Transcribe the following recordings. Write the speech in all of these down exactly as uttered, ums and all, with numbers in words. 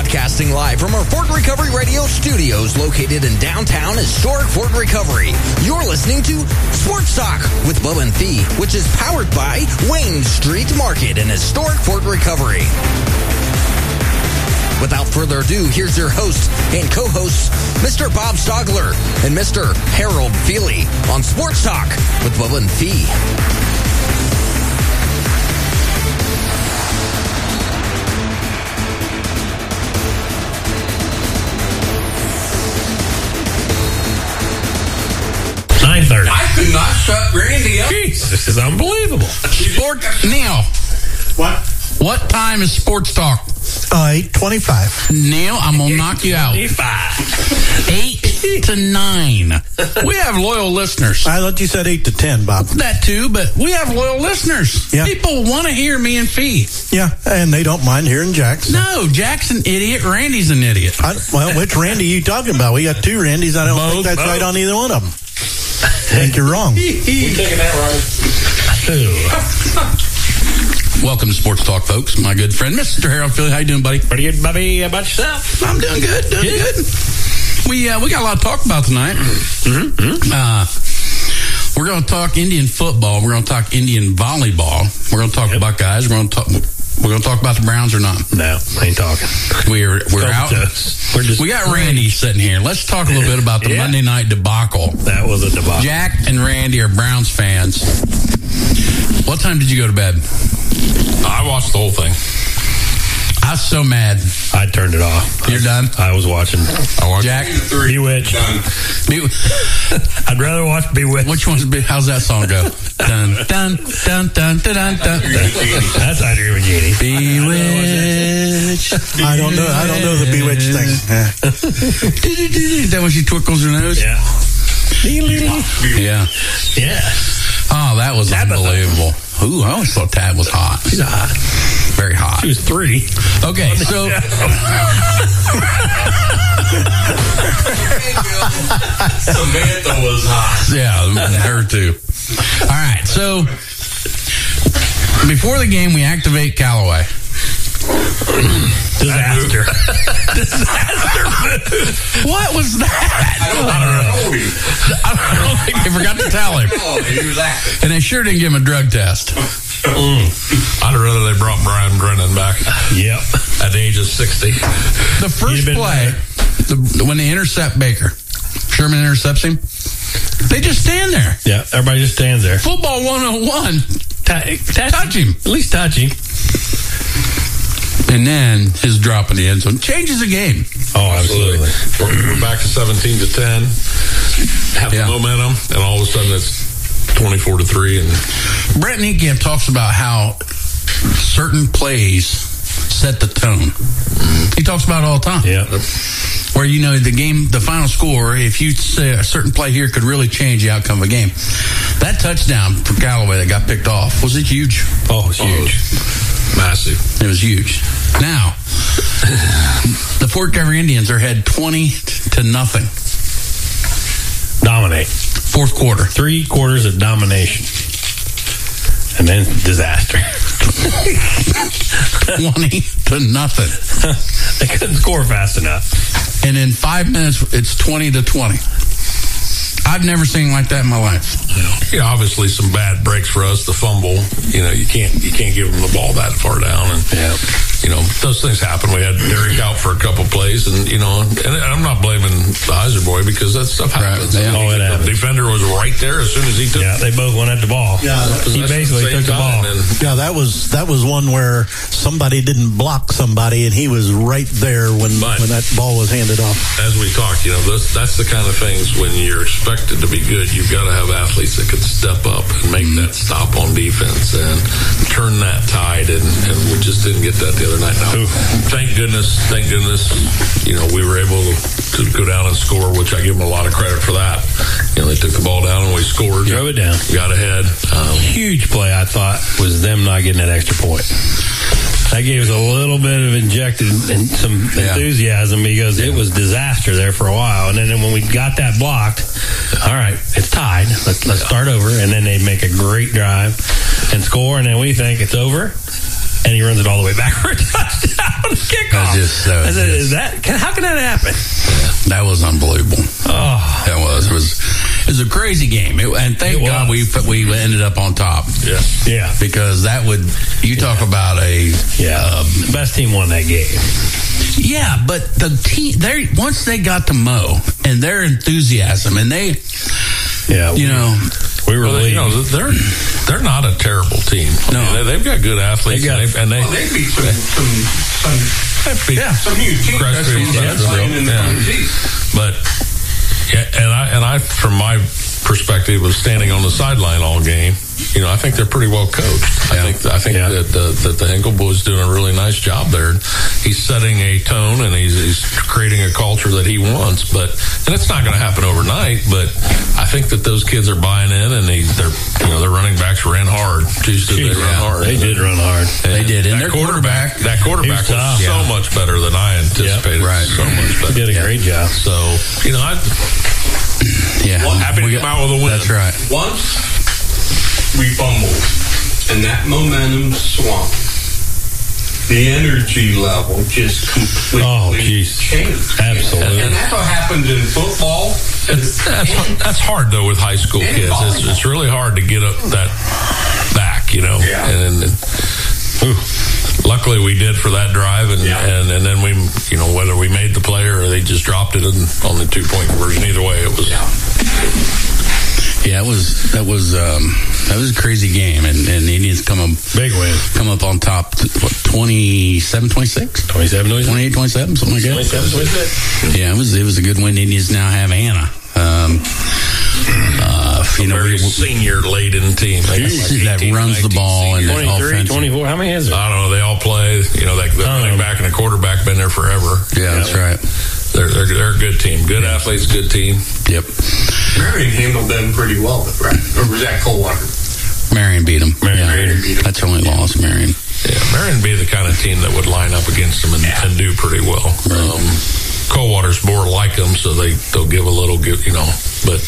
Broadcasting live from our Fort Recovery Radio studios located in downtown historic Fort Recovery. You're listening to Sports Talk with Bubba and Fee, which is powered by Wayne Street Market in historic Fort Recovery. Without further ado, here's your host and co-hosts, Mister Bob Stogler and Mister Harold Feely on Sports Talk with Bubba and Fee. nine thirty. I could not shut Randy up. Jeez, this is unbelievable. Sport Neil. What? What time is Sports Talk? Uh, eight twenty-five. Neil, I'm going to knock you out. eight to nine. We have loyal listeners. I thought you said eight to ten, Bob. That too, but we have loyal listeners. Yeah. People want to hear me and Fee. Yeah, and they don't mind hearing Jackson. No, Jack's an idiot. Randy's an idiot. I, well, which Randy are you talking about? We got two Randys. I don't Both, think that's both. right on either one of them. I think you're wrong. You taking that right? Welcome to Sports Talk, folks. My good friend, Mister Harold Philly. How you doing, buddy? Pretty good, Bobby. How about yourself? I'm doing good. Doing Yeah. good. We uh, we got a lot to talk about tonight. Mm-hmm. Uh, we're going to talk Indian football. We're going to talk Indian volleyball. We're going to talk Yep. Buckeyes. We're going to talk. We're going to talk about the Browns or not. No, I ain't talking. We're we're Go out. with us. We're just We got Randy sitting here. Let's talk a little bit about the Yeah. Monday night debacle. That was a debacle. Jack and Randy are Browns fans. What time did you go to bed? I watched the whole thing. I was so mad. I turned it off. You're done? I was watching I watched Jack? three. Bewitched. Done. I'd rather watch Bewitched. Which one's big? How's that song go? Dun dun dun dun dun dun dun. That's I Dream of Genie. Bewitched. I don't know. I don't know the Bewitched thing. Yeah. Is that when she twinkles her nose? Yeah. Yeah. Yeah. Oh, that was Tabitha. unbelievable. Ooh, I always thought Tab was hot. She's hot. Very hot. She was three. Okay, so Samantha was hot. yeah, her too. All right, so before the game, we activate Callaway. Disaster. What was that? I don't know. I don't think they forgot to tell him, Oh, he was acting. and they sure didn't give him a drug test. I'd have rather they brought Brian Brennan back Yep. at the age of sixty. The first He'd have been play, the, when they intercept Baker, Sherman intercepts him. They just stand there. Yeah. Everybody just stands there. Football one oh one. T- Touch him. At least touch him. And then his drop in the end zone changes the game. Oh, absolutely. We're, we're back to seventeen to ten. Have Yeah. the momentum, and all of a sudden it's twenty-four to three. And Brett Niekamp talks about how certain plays set the tone. He talks about it all the time. Yeah. Where, you know, the game, the final score, if you say a certain play here could really change the outcome of a game. That touchdown for Callaway that got picked off, was it huge? Oh, it's huge. massive. It was huge. Now, the Fort Recovery Indians are ahead twenty to nothing. Dominate. Fourth quarter. Three quarters of domination. And then disaster. twenty to nothing. They couldn't score fast enough. And in five minutes, it's twenty to twenty. I've never seen like that in my life. You know, obviously some bad breaks for us. The fumble, you know, you can't you can't give them the ball that far down, and Yeah. you know those things happen. We had Derek out for a couple plays, and you know, and I'm not blaming the Heiser boy because that stuff happens. Right, yeah. Oh, it the happens. defender was right there as soon as he took. Yeah, they both went at the ball. Yeah, He possession basically at the took the same ball. time, and Yeah, that was that was one where somebody didn't block somebody, and he was right there when But- when that ball was handed off. as we talked, you know, that's, that's the kind of things when you're expected to be good, you've got to have athletes that can step up and make that stop on defense and turn that tide. And, and we just didn't get that the other night. Now, thank goodness, thank goodness, you know, we were able to go down and score, which I give them a lot of credit for that. You know, they took the ball down and we scored. Drove it down. Got ahead. Um, Huge play, I thought, was them not getting that extra point. That gave us a little bit of injected and some Yeah. enthusiasm because it was disaster there for a while. And then when we got that blocked, all right, it's tied. Let's let's start over. And then they make a great drive and score. And then we think it's over. And he runs it all the way back for a touchdown. on the kickoff. Just, uh, I said, "Is that? Can, how can that happen?" That was unbelievable. Oh, that was. It was. It was a crazy game, it, and thank God we we ended up on top. Yeah, yeah. Because that would you talk yeah. about a yeah. Um, the best team won that game. Yeah, but the team they once they got to Mo and their enthusiasm and they, yeah, you we, know. We were, well, you know, they're they're not a terrible team. No, I mean, they, they've got good athletes, they got, and, they, and they well, they beat some some some, beat yeah. some huge teams. Yeah. Yeah. But yeah, and I and I, from my perspective, was standing on the sideline all game. You know, I think they're pretty well coached. Yeah. I think I think yeah. that the, that the Hinkle boys doing a really nice job there. He's setting a tone and he's, he's creating a culture that he wants. But and it's not going to happen overnight. But I think that those kids are buying in, and they, they're you know their running backs ran hard. Tuesday they ran hard. They did run hard. And they did. And that their quarterback, quarterback that quarterback was, was so yeah. much better than I anticipated. Yep. Right. So much better. He did a yeah. great job. So you know I. Yeah. Well, happy to come out with a win. That's right. Once we fumbled and that momentum swung, the energy level just completely oh, changed. Absolutely. And that's what happens in football. It's, that's, that's hard, though, with high school and kids. It's, it's really hard to get up that back, you know. Yeah. And, and ooh, luckily we did for that drive, and, yeah. and, and then we, you know, whether we made the play or they just dropped it in, on the two-point conversion, either way, it was... Yeah. Yeah, it was that was um, that was a crazy game, and, and the Indians come up big win, come up on top. What twenty-seven, twenty-six twenty-seven, twenty-eight, twenty-seven, something like that. twenty-seven, twenty-six Yeah, it was it was a good win. The Indians now have Anna. Um, uh, you a know, very we, senior laden team like that eighteen, runs the ball and twenty-three, twenty-four. How many is it? I don't know. They all play. You know, like the um, running back and the quarterback been there forever. Yeah, that's know. right. They're, they're they're a good team. Good athletes, good team. Yep. Marion handled them pretty well, right? Or was that Coldwater? Marion beat them. Marion, yeah. Marion beat them. That's only loss, Marion. Yeah, Marion be the kind of team that would line up against them and, yeah. and do pretty well. Right. Um, Coldwater's more like them, so they they'll give a little, give you know, but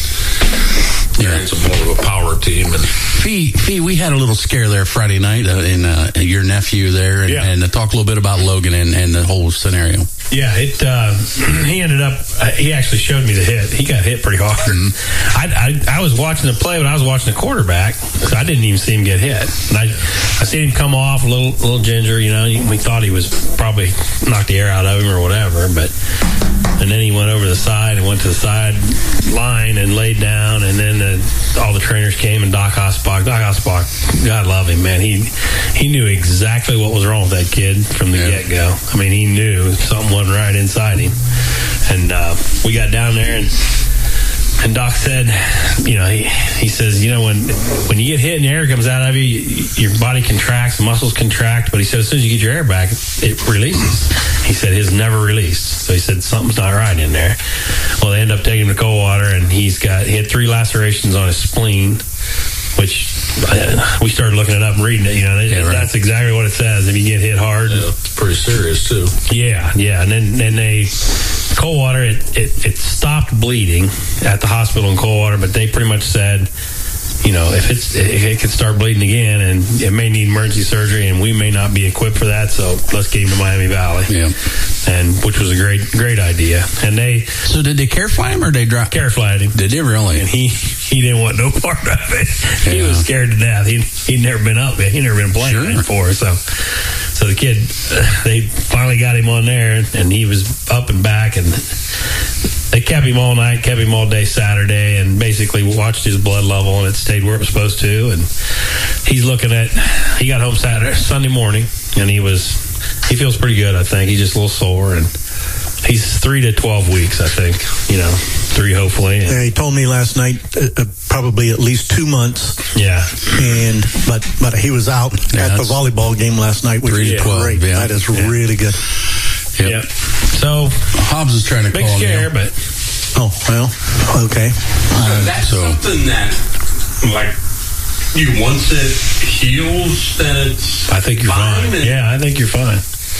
Marion's yeah. more of a power team. And Fee, Fee, we had a little scare there Friday night uh, in uh, your nephew there, and, yeah. and uh, talk a little bit about Logan and, and the whole scenario. Yeah, it. Uh, he ended up. Uh, he actually showed me the hit. He got hit pretty hard. Mm-hmm. I, I I was watching the play, but I was watching the quarterback, so I didn't even see him get hit. And I I seen him come off a little little ginger. You know, we thought he was probably knocked the air out of him or whatever, but. And then he went over the side and went to the side line and laid down. And then the, all the trainers came and Doc Hospach. Doc Hospach, God love him, man. He he knew exactly what was wrong with that kid from the yeah. get-go. I mean, he knew something wasn't right inside him. And uh, we got down there and and Doc said, you know, he, he says, you know, when when you get hit and the air comes out of you, your body contracts, the muscles contract. But he said, as soon as you get your air back, it releases. He said his never released. So he said something's not right in there. Well, they end up taking him to Coldwater, and he's got he had three lacerations on his spleen, which uh, we started looking it up and reading it. You know, it, yeah, right. that's exactly what it says. If you get hit hard, yeah, it's pretty serious too. Yeah, yeah, and then then they. Coldwater, it, it, it stopped bleeding at the hospital in Coldwater, but they pretty much said, you know, if it's if it could start bleeding again, and it may need emergency surgery, and we may not be equipped for that, so let's get him to Miami Valley. Yeah, and which was a great great idea. And they so did they care fly him or they drop care flied him? Did they really? And he he didn't want no part of it. Yeah. He was scared to death. He he'd never been up. He'd never been playing sure. before, so. So the kid, uh, they finally got him on there, and he was up and back, and they kept him all night, kept him all day Saturday, and basically watched his blood level, and it stayed where it was supposed to. And he's looking at, he got home Saturday, Sunday morning, and he was, he feels pretty good, I think. He's just a little sore, and he's three to twelve weeks, I think, you know, three hopefully. And, yeah, he told me last night uh, probably at least two months. Yeah. And, but but he was out yeah, at the volleyball game last night, which is great. Yeah. That is yeah. really good. Yep. Yep. So, Hobbs is trying to big call scare, you. but. Oh, well, okay. So that's so. something that, like, you once it heals, then it's I think you're fine. fine. Yeah, I think you're fine.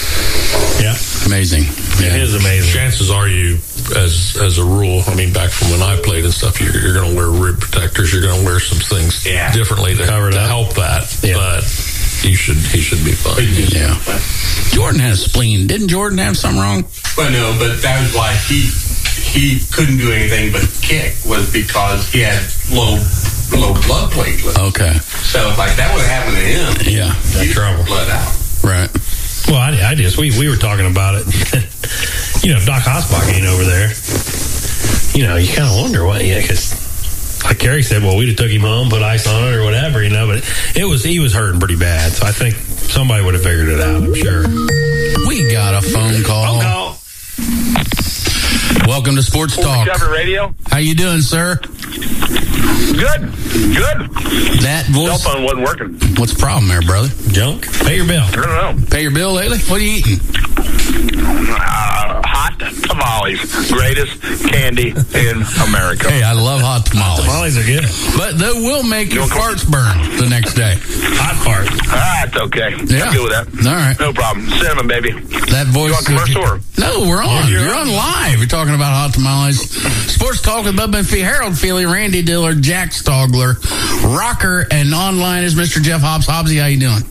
Yeah. Amazing. Yeah. It is amazing. Chances are you, as as a rule, I mean, back from when I played and stuff, you're, you're going to wear rib protectors. You're going to wear some things yeah. differently to, Cover to up. help that. Yeah. But you should he should be fine. Yeah. Jordan has spleen. Didn't Jordan have something wrong? But no, but that was why he he couldn't do anything but kick, was because he had low low blood platelets. Okay. So like that would have happened to him. Yeah. He'd trouble. bled out. Right. Well, I, I just we we were talking about it. You know, if Doc Hosbach ain't over there, you know, you kind of wonder why. Yeah, because like Gary said, well, we'd have took him home, put ice on it or whatever, you know. But it was he was hurting pretty bad, so I think somebody would have figured it out. I'm sure. We got a phone call. Phone call. Welcome to Sports Talk. Discovery Radio. How you doing, sir? Good. Good. That Cell voice. phone wasn't working. What's the problem there, brother? Junk. Pay your bill. I don't know. Pay your bill lately? What are you eating? Uh, hot tamales. Greatest candy in America. Hey, I love hot tamales. Tamales are good. But they will make your You want farts burn the next day. Hot part. Ah, it's okay. Yeah. I'm good with that. All right. No problem. Cinnamon, baby. That voice. You on commercial or? No, we're on. you're You're, on. on live. You're talking about hot tamales. Sports Talk with Bubba and Fee, Harold Feely, Randy Diller, Jack Stogler, Rocker, and online is Mister Jeff Hobbs. Hobbsy, how you doing?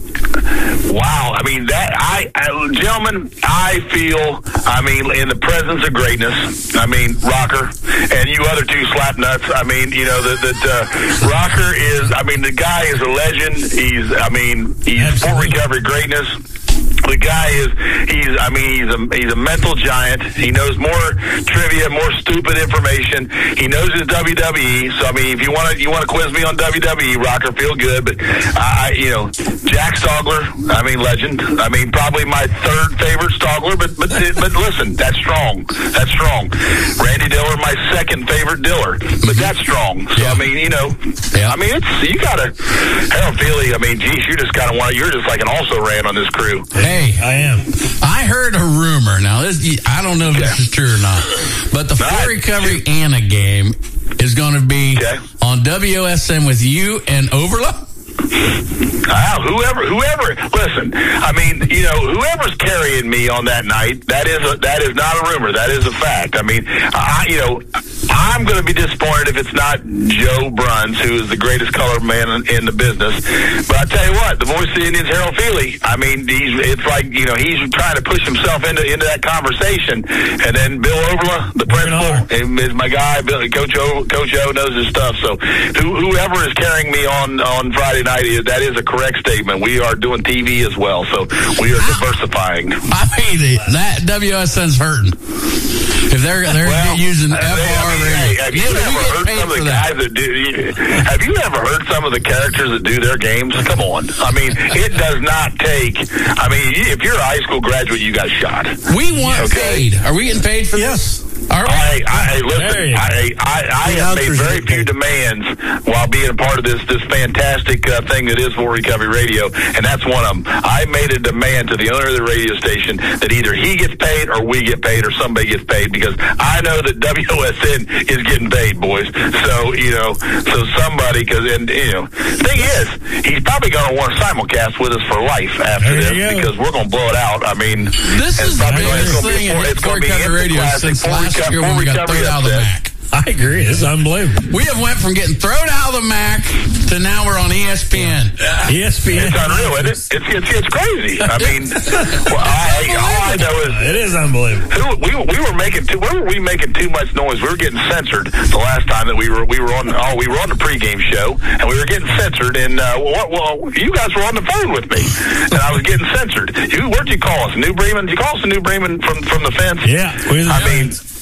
Wow. I mean, that, I, I, gentlemen, I feel, I mean, in the presence of greatness, I mean, Rocker, and you other two slap nuts, I mean, you know, that, that uh, Rocker is, I mean, the guy is a legend. He's, I mean, he's sport Absolutely. recovery greatness. The guy is, he's, I mean, he's a, he's a mental giant. He knows more trivia, more stupid information. He knows his W W E. So, I mean, if you want to, you want to quiz me on W W E, Rocker, feel good. But, I, you know, Jack Stogler, I mean, legend. I mean, probably my third favorite Stogler, but, but, but listen, that's strong. That's strong. Randy Diller, my second favorite Diller, but that's strong. So, Yeah. I mean, you know, Yeah. I mean, it's, you gotta, Harold Feely, I mean, geez, you just kind of want, you're just like an also ran on this crew. Hey, I am. I heard a rumor. Now, this, I don't know if this is true or not, but the All Full right. Recovery Anna game is going to be Okay. on W S N with you and Overlook. Wow, whoever, whoever, listen, I mean, you know, whoever's carrying me on that night, that is a, that is not a rumor. That is a fact. I mean, I, you know, I'm going to be disappointed if it's not Joe Bruns, who is the greatest colored man in, in the business. But I tell you what, the voice of the Indians, Harold Feely, I mean, he's, it's like, you know, he's trying to push himself into, into that conversation. And then Bill Overla, the principal, is my guy. Bill, Coach O, Coach O knows his stuff. So who, whoever is carrying me on, on Friday night, is, that is a correct statement. We are doing T V as well, so we are diversifying. I mean, that W S N's hurting. If they're they're Well, using uh, F R they- I mean, radio, hey, have you yeah, we ever get heard paid some of for the that. guys that do? Have you ever heard some of the characters that do their games? Come on, I mean, it does not take. I mean, if you're a high school graduate, you got shot. We want Okay. paid. Are we getting paid for Yes. this? Are we? I, I There listen. you go. I, I, I The have made announcers very get few paid. demands while being a part of this this fantastic uh, thing that is Full Recovery Radio, and that's one of them. I made a demand to the owner of the radio station that either he gets paid or we get paid or somebody gets paid, because I know that W S N is getting paid, boys. So you know, so somebody, because and you know, thing is, he's probably going to want to simulcast with us for life after There this, you go. because we're going to blow it out. I mean, This it's is the probably gonna- it's biggest gonna be thing a full- in it's Full gonna be Recovery instant Radio classic, since full last reco- year full when we got recovery thrown out of the upset. M A C. I agree. It's unbelievable. We have went from getting thrown out of the M A C to now we're on E S P N. E S P N. It's unreal, isn't it? It's, it's, it's crazy. I mean, well, I, all I know is It is unbelievable. who, we we were making too. Where were we making too much noise? We were getting censored the last time that we were we were on. Oh, we were on the pregame show, and we were getting censored. And uh, well, well, you guys were on the phone with me, and I was getting censored. You, where'd you call us? New Bremen? Did you call us New Bremen from from the fence? Yeah. We're the I mean. Giants.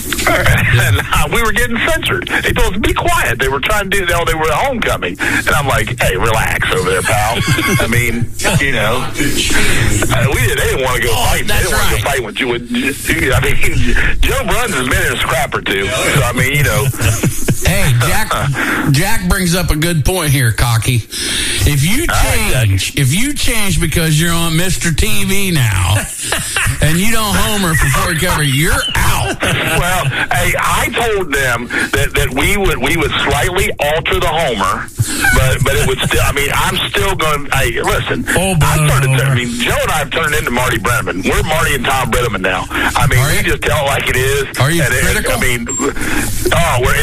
And uh, we were getting censored. They told us to be quiet. They were trying to do, oh, they were at homecoming. And I'm like, hey, relax over there, pal. I mean, you know, uh, we didn't, they didn't want to go Oh, fight. They that's didn't want to right. go fight with you. With, I mean, Joe Bruns has been in a scrap or two. So, I mean, you know. Hey, Jack Jack brings up a good point here, Cocky. If you right, change, if you change because you're on Mister T V now, and you don't homer for Full Recovery, you're out. Well, hey, I told them that, that we would we would slightly alter the homer, but but it would still. I mean, I'm still going. Hey, listen, Oh, I started. Homer. I mean, Joe and I have turned into Marty Brenneman. We're Marty and Tom Brenneman now. I mean, Are we you? just tell it like it is. Are you and it- critical? I mean, oh, we're, it's real. It's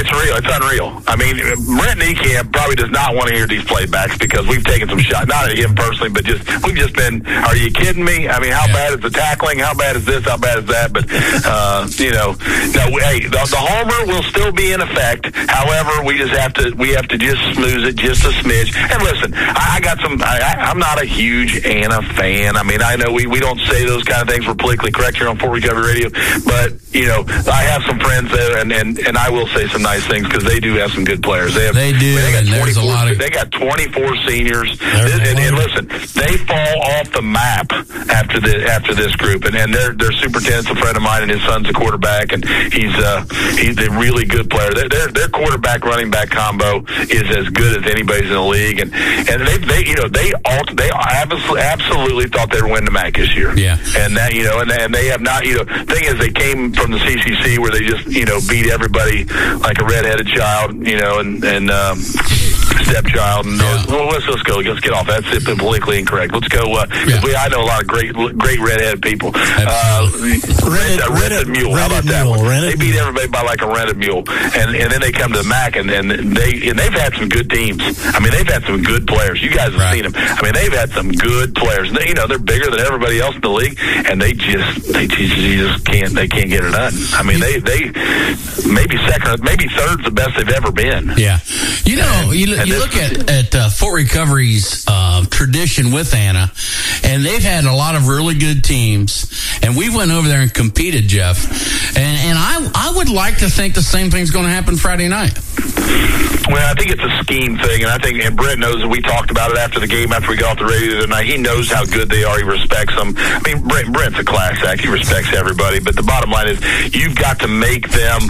unreal. I mean, Brent Niekamp probably does not want to hear these playbacks because we've taken some shots, not at him personally, but just we've just been, are you kidding me? I mean, how yeah. bad is the tackling? How bad is this? How bad is that? But, uh, you know, no, hey, the, the homer will still be in effect. However, we just have to, we have to just smooth it just a smidge. And listen, I, I got some, I, I, I'm not a huge Anna fan. I mean, I know we, we don't say those kind of things. We're politically correct here on Fort Recovery Radio, but, you know, I have some friends there, and, and, and I will say some nice things because they do have some good players. They have, they do, they got and there's a lot of... They got twenty-four seniors. This, and, and listen, they fall off the map after the after this group, and, and their their superintendent's a friend of mine, and his son's a quarterback, and he's uh he's a really good player. Their their, their quarterback running back combo is as good as anybody's in the league, and and they they you know they all they absolutely absolutely thought they were winning the M A C this year. Yeah, and that you know, and and they have not. You know, thing is, they came from the C C C where they just you know beat everybody like a redheaded child, you know, and and um, stepchild. And yeah. well, let's let's go. Let's get off. That's it, politically incorrect. Let's go. Uh, yeah. we, I know a lot of great great redheaded people. Uh, rented, rented, rented mule. How about that one? They beat everybody by like a rented mule, and and then they come to the M A C, and, and they and they've had some good teams. I mean, they've had some good players. You guys have right. seen them. I mean, they've had some good players. They, you know, they're bigger than everybody else in the league, and they just they just, just can't they can't get it done. I mean, they they maybe second, maybe third's the best they've ever been. Yeah, you know, you, you look at at uh, Fort Recovery's uh, tradition with Anna, and they've had a lot of really good teams, and we went over there and competed, Jeff, and and I I would like to think the same thing's going to happen Friday night. Well, I think it's a scheme thing, and I think, and Brent knows that we talked about it after the game, after we got off the radio the other night. He knows how good they are. He respects them. I mean, Brent, Brent's a class act. He respects everybody, but the bottom line is you've got to make them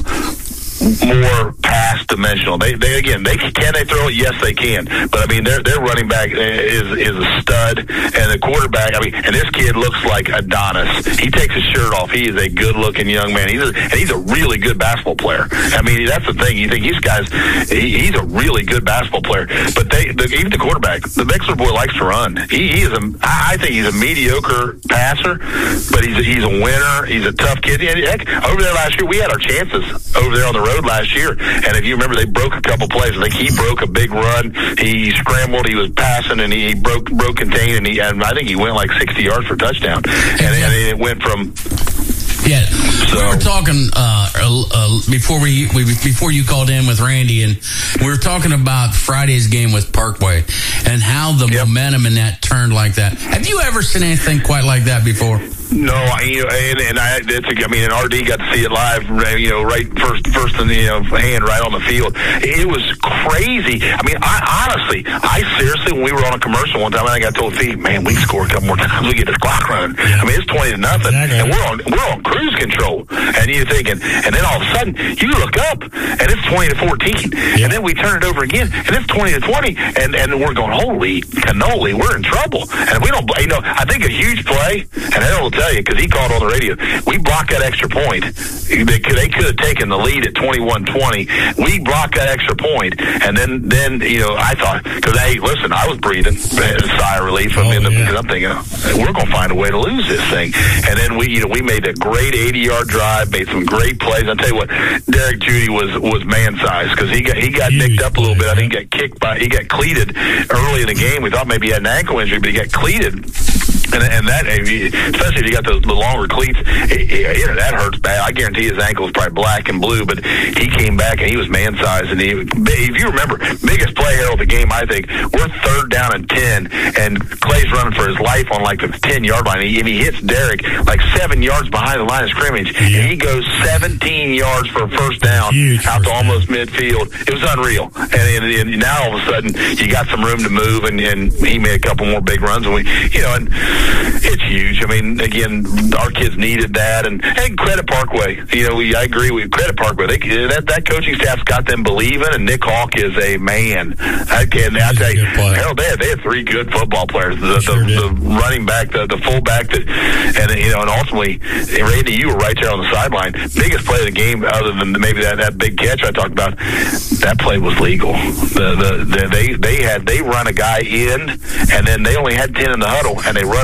more pass dimensional. They, they again, they can they throw it? Yes, they can. But I mean, their their running back is is a stud, and the quarterback. I mean, and this kid looks like Adonis. He takes his shirt off. He is a good looking young man. He's a, and he's a really good basketball player. I mean, that's the thing. You think these guys? He, he's a really good basketball player. But they, the, even the quarterback, the Bixler boy likes to run. He, he is a. I think he's a mediocre passer, but he's a, he's a winner. He's a tough kid. And heck, over there last year, we had our chances over there on the road last year, and if you remember, they broke a couple plays. I think he broke a big run. He scrambled. He was passing, and he broke broke contain, and he and I think he went like sixty yards for a touchdown. And, and it went from. Yeah, so, we were talking uh, uh, before we, we before you called in with Randy, and we were talking about Friday's game with Parkway and how the yep. momentum in that turned like that. Have you ever seen anything quite like that before? No, I, you know, and, and I, it's, I mean, and R D got to see it live, you know, right first, first in the you know, hand, right on the field. It was crazy. I mean, I honestly, I seriously, when we were on a commercial one time, I think I told Fee, man, we can score a couple more times, we get this clock running. Yeah. I mean, it's twenty to nothing, exactly. and we're on, we're on cruise control. And you're thinking, and then all of a sudden, you look up, and it's twenty to fourteen, yeah. and then we turn it over again, and it's twenty to twenty, and and we're going, holy cannoli, we're in trouble. And if we don't, you know, I think a huge play, and Harold will tell you, because he called on the radio, we blocked that extra point. They could, they could have taken the lead at twenty-one twenty. We blocked that extra point, and then, then you know, I thought, because, hey, listen, I was breathing a sigh of relief. Oh, in the, yeah. I'm thinking, we're going to find a way to lose this thing. And then we, you know, we made a great eighty-yard drive, made some great plays. I'll tell you what, Derek Judy was was man-sized, because he got he got Huge nicked up a little bit. I think he got kicked by, he got cleated early in the game. We thought maybe he had an ankle injury, but he got cleated. And, and that, especially if you got the, the longer cleats, it, it, it, that hurts bad. I guarantee his ankle is probably black and blue, but he came back and he was man-sized. And he, if you remember, biggest play here of the game, I think, we're third down and ten, and Clay's running for his life on like the ten-yard line, and he, and he hits Derek like seven yards behind the line of scrimmage, yeah. and he goes seventeen yards for a first down Huge out to almost down. midfield. It was unreal. And, and, and now all of a sudden, you got some room to move, and, and he made a couple more big runs, and we, you know, and it's huge. I mean, again, our kids needed that, and, and credit Parkway. You know, we I agree with credit Parkway. They, that that coaching staff's got them believing, and Nick Hawk is a man. I can I tell you, hell, they had, they had three good football players. The, sure the, the running back, the, the fullback, that, and you know, and ultimately, Randy, you were right there on the sideline. Biggest play of the game, other than maybe that, that big catch I talked about. That play was legal. The, the, the they they had they run a guy in, and then they only had ten in the huddle, and they run a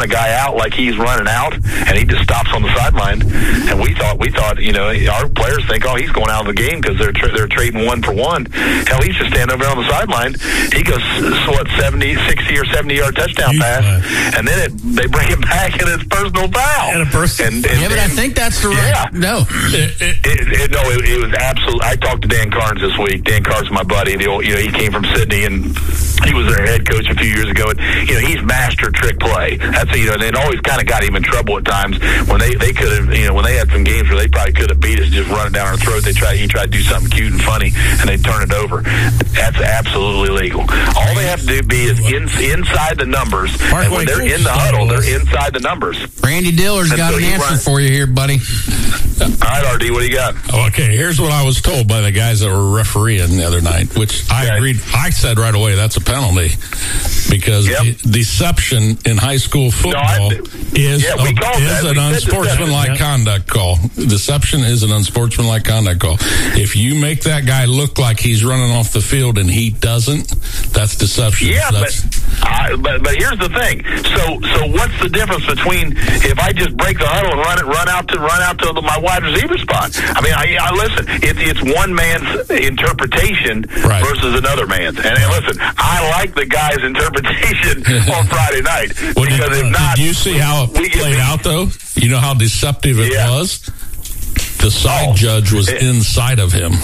a guy out like he's running out, and he just stops on the sideline. And we thought, we thought, you know, our players think, oh, he's going out of the game because they're tra- they're trading one for one. Hell, he's just standing over there on the sideline. He goes, what, seventy, sixty or seventy yard touchdown pass, and then it, they bring it back and it's personal foul. And a person. And, and, yeah, but I think that's the right. Yeah. No, it, it, it, no, it, it was absolute. I talked to Dan Carnes this week. Dan Carnes, my buddy. The old, you know, he came from Sydney and he was their head coach a few years ago. And you know, he's master trick play. That's you know, and it always kind of got him in trouble at times when they they could have, you know, when they had some games where they probably could have beat us, just run it down our throat. They try he tried to do something cute and funny, and they turn it over. That's absolutely legal. All they have to do be is in, inside the numbers. And when they're in the huddle, they're inside the numbers. Randy Diller's And got so an he answer runs- for you here, buddy. All right, R D, what do you got? Okay, here's what I was told by the guys that were refereeing the other night, which I Okay. agreed. I said right away that's a penalty because Yep. de- deception in high school football No, I- is, yeah, we a, called is that. an We said unsportsmanlike deception. conduct call. Deception is an unsportsmanlike conduct call. If you make that guy look like he's running off the field and he doesn't, that's deception. Yeah, that's, but, I, but but here's the thing. So so what's the difference between if I just break the huddle and run it run out to run out to the, my wide receiver spot? I mean, I, I listen. It's it's one man's interpretation Right. versus another man's. And, and listen, I like the guy's interpretation on Friday night Well, did, because if not, did you see how it we get played beat. out, though? You know how deceptive it Yeah. was? The side Oh, judge was it- inside of him.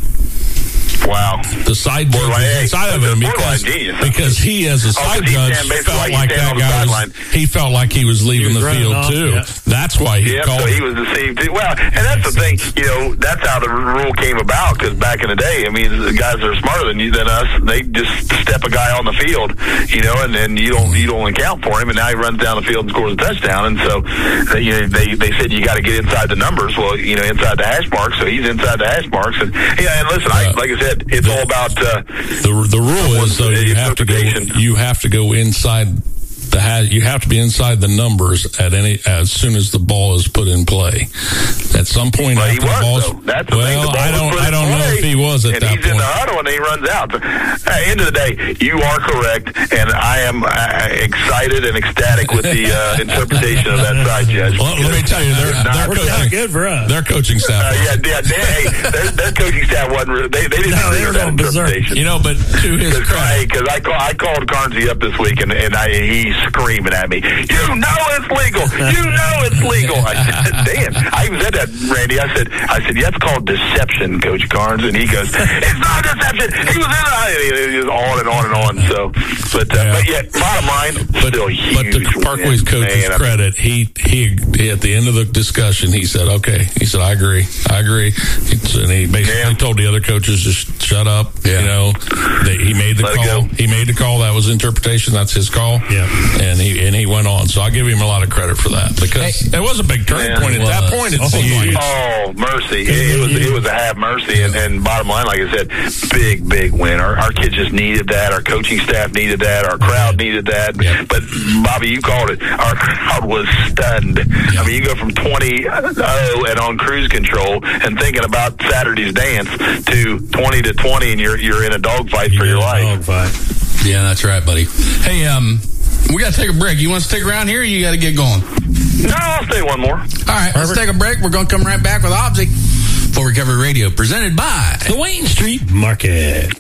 Wow. The side judge Borderline, was hey, inside of that's him a because, borderline genius. because he, as a side 'cause he judge, stand basically felt like like he stand that on the guy was, sideline. he felt like he was leaving He was the running field, off, too. yeah. That's why he Yeah, called so it. he was deceived too. Well, and that's the thing, you know, that's how the rule came about. Because back in the day, I mean, the guys that are smarter than you than us, they just step a guy on the field, you know, and then you don't you don't account for him, and now he runs down the field and scores a touchdown. And so, they, you know, they they said you got to get inside the numbers. Well, you know, inside the hash marks. So he's inside the hash marks. And yeah, and listen, I, like I said, it's all about uh, The the rule is though the you have to go interpretation. you have to go inside the ha- you have to be inside the numbers at any as soon as the ball is put in play. At some point Well, he after the was, ball's though. That's the thing. well, The ball I was don't put I in don't know play, if he was at and that he's in point. the huddle and he runs out. At the end of the day, you are correct, and I am uh, excited and ecstatic with the uh, interpretation of that side judge. Well, let me tell you, their It's not- their Worked out coaching good for us. their coaching staff. Uh, yeah, yeah, they, hey, their, their coaching staff wasn't. Re- they, they didn't No, they agree were with that going berserk. interpretation. You know, but to his credit, Because I, call, I called Carnsey up this week, and, and I, he's screaming at me, "You know it's legal! You know it's legal!" I said, "Dan," I even said that, Randy. I said, "I said, yeah, it's called deception, Coach Carnes." And he goes, "It's not deception. He was in it." He was on and on and on. So, but uh, Yeah. but yet, bottom line, But, still but huge. to Parkway's win, coach's man. I mean, credit, he, he he at the end of the discussion he said, "Okay," he said, "I agree, I agree," It's- and he basically Yeah. told the other coaches just shut up. Yeah. You know, they, he made the Let it call. go. He made the call. That was interpretation. That's his call. Yeah. and he and he went on. So I give him a lot of credit for that because it was a big turning Yeah, point it at that was. point. It Oh, seemed huge. like. Oh, mercy. It, it was it was a half mercy. And, and bottom line, like I said, big, big win. Our, our kids just needed that. Our coaching staff needed that. Our crowd needed that. Yeah. But, Bobby, you called it. Our crowd was stunned. I mean, you go from twenty oh and on cruise control and thinking about Saturday's dance to twenty to twenty, and you're, you're in a dogfight for your life. Dogfight. Yeah, that's right, buddy. Hey, um, we got to take a break. You want to stick around here or you got to get going? No, I'll stay one more. All right, let's take a break. We're going to come right back with Obsy. Full Recovery Radio, presented by The Wayne Street Market.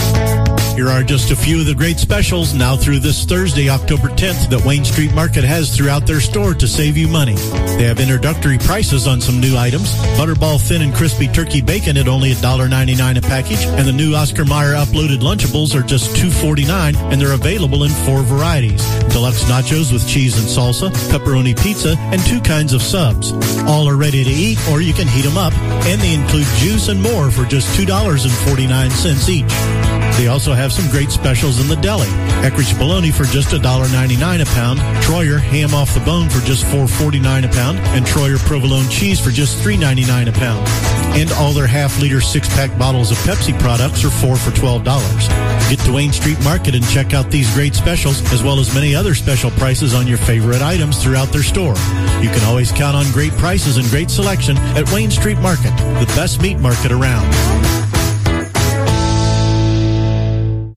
Here are just a few of the great specials now through this Thursday, October tenth, that Wayne Street Market has throughout their store to save you money. They have introductory prices on some new items. Butterball thin and crispy turkey bacon at only one dollar ninety-nine a package, and the new Oscar Mayer uploaded Lunchables are just two forty-nine, and they're available in four varieties. Deluxe nachos with cheese and salsa, pepperoni pizza, and two kinds of subs. All are ready to eat, or you can heat them up, and they include juice and more for just two dollars and forty-nine cents each. They also have some great specials in the deli. Eckrich bologna for just one dollar ninety-nine a pound, Troyer ham off the bone for just four forty-nine a pound, and Troyer provolone cheese for just three ninety-nine a pound. And all their half-liter six-pack bottles of Pepsi products are four for twelve dollars. Get to Wayne Street Market and check out these great specials, as well as many other special prices on your favorite items throughout their store. You can always count on great prices and great selection at Wayne Street Market, the best meat market around.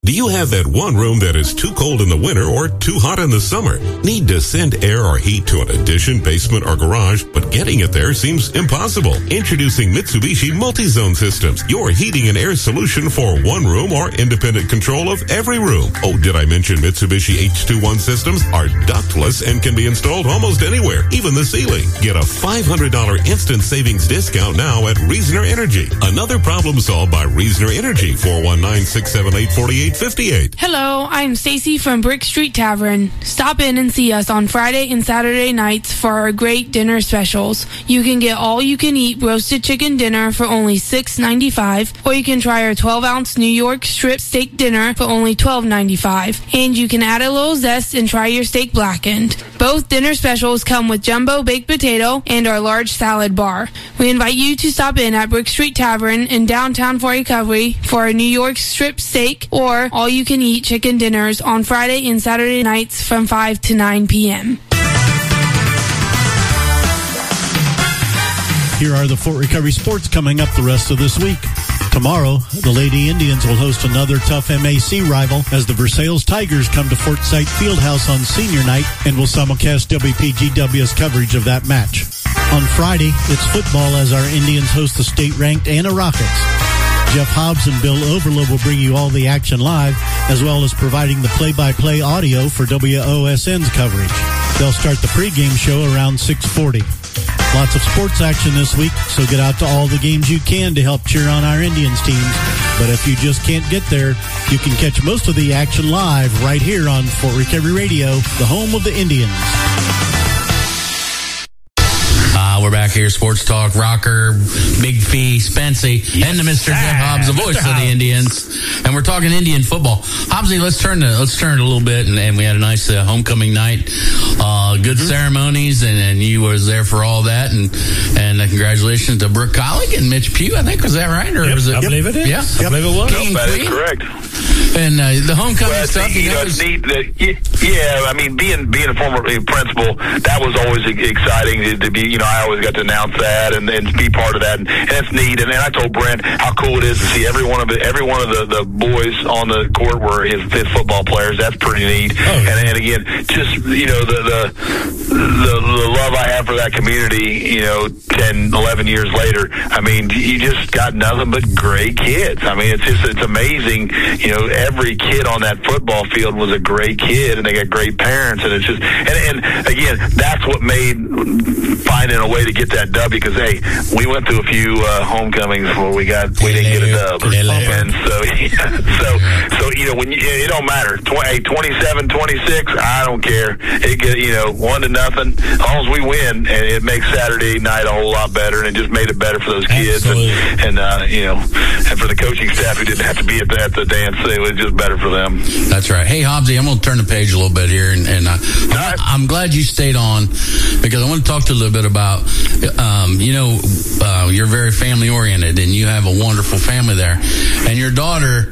Do you have that one room that is too cold in the winter or too hot in the summer? Need to send air or heat to an addition, basement, or garage, but getting it there seems impossible? Introducing Mitsubishi Multi-Zone Systems, your heating and air solution for one room or independent control of every room. Oh, did I mention Mitsubishi H twenty-one systems are ductless and can be installed almost anywhere, even the ceiling. Get a five hundred dollars instant savings discount now at Reasoner Energy. Another problem solved by Reasoner Energy. four one nine, six seven eight, four eight five eight. Hello, I'm Stacy from Brick Street Tavern. Stop in and see us on Friday and Saturday nights for our great dinner specials. You can get all-you-can-eat roasted chicken dinner for only six ninety-five, or you can try our twelve-ounce New York strip steak dinner for only twelve ninety-five. And you can add a little zest and try your steak blackened. Both dinner specials come with jumbo baked potato and our large salad bar. We invite you to stop in at Brick Street Tavern in downtown Fort Recovery for a New York strip steak or all-you-can-eat chicken dinners on Friday and Saturday nights from five to nine p.m. Here are the Fort Recovery sports coming up the rest of this week. Tomorrow, the Lady Indians will host another tough M A C rival as the Versailles Tigers come to Fort Sight Fieldhouse on senior night and will simulcast W P G W's coverage of that match. On Friday, it's football as our Indians host the state-ranked Anna Rockets. Jeff Hobbs and Bill Overload will bring you all the action live, as well as providing the play-by-play audio for W O S N's coverage. They'll start the pregame show around six forty. Lots of sports action this week, so get out to all the games you can to help cheer on our Indians teams. But if you just can't get there, you can catch most of the action live right here on Fort Recovery Radio, the home of the Indians. Uh, we're back here, Sports Talk, Rocker, Big Fee, Spency, yes, and the Mister Jeff Hobbs, the voice Mister of the Indians. And we're talking Indian football. Hobbsy, let's turn to, let's turn it a little bit. And, and we had a nice uh, homecoming night. Uh, good mm-hmm. ceremonies, and, and you was there for all that. And and uh, congratulations to Brooke Collick and Mitch Pugh, I think. Was that right? Or yep, was it? I believe it is. Yeah, yep. I believe it was. No, that is correct. And uh, the homecoming well, stuff, you, you know, it's neat that, yeah, I mean, being being a former principal, that was always exciting to, to be, you know, I always got to announce that and then be part of that, and, and it's neat. And then I told Brent how cool it is to see every one of the, every one of the, the boys on the court were his, his football players. That's pretty neat. Oh, yeah. and, and again, just, you know, the, the the the love I have for that community, you know, ten, eleven years later, I mean, you just got nothing but great kids. I mean, it's just, it's amazing, you know, every kid on that football field was a great kid, and they got great parents, and it's just, and, and again, that's what made finding a way to get that dub, because hey, we went through a few uh, homecomings where we got we didn't get a dub, and so yeah, so so you know, when you, it don't matter, twenty, twenty-seven, twenty-six, I don't care. It get, you know, one to nothing. As long as we win, and it makes Saturday night a whole lot better, and it just made it better for those kids, Absolutely. and, and uh, you know, and for the coaching staff who didn't have to be at the, at the dance, it was just better for them. That's right. Hey, Hobbsy, I'm going to turn the page a little bit here, and, and uh, I'm, I'm glad you stayed on, because I want to talk to you a little bit about, um, you know, uh, you're very family oriented, and you have a wonderful family there, and your daughter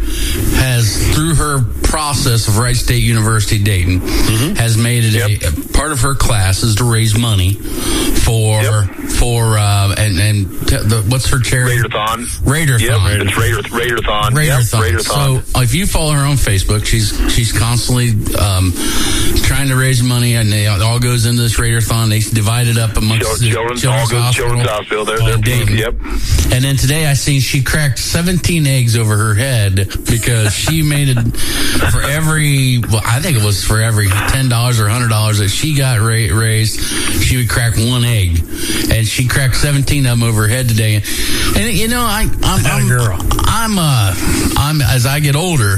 has, through her process of Wright State University Dayton, mm-hmm. has made it yep. a, a part of her class is to raise money for yep. for uh, and and t- the, what's her charity? Raiderthon. Raiderthon. Yep, it's Raider, Raiderthon. Raiderthon. Yep, Raiderthon. So if you follow her on Facebook, she's she's constantly um, trying to raise money, and they, it all goes into this Raiderthon. They divide it up amongst the children's, children's all hospital. Children's hospital. They're, they're Dayton. Yep. And then today I seen she cracked seventeen eggs over her head because she made it for every, well, I think it was for every ten dollars or one hundred dollars that she got ra- raised, she would crack one egg. And she cracked seventeen of them over her head today. And, and you know, I, I'm, I'm, girl. I'm, uh, I'm, as I get older,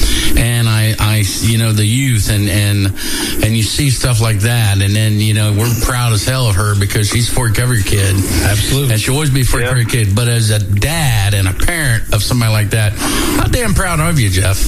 and I, I, you know, the youth, and, and, and you see stuff like that, and then, you know, we're proud as hell of her because she's a Fort Recovery kid. Absolutely. And she'll always be a Fort Recovery kid. But as a dad and a parent of somebody like that, how damn proud of you, Jeff?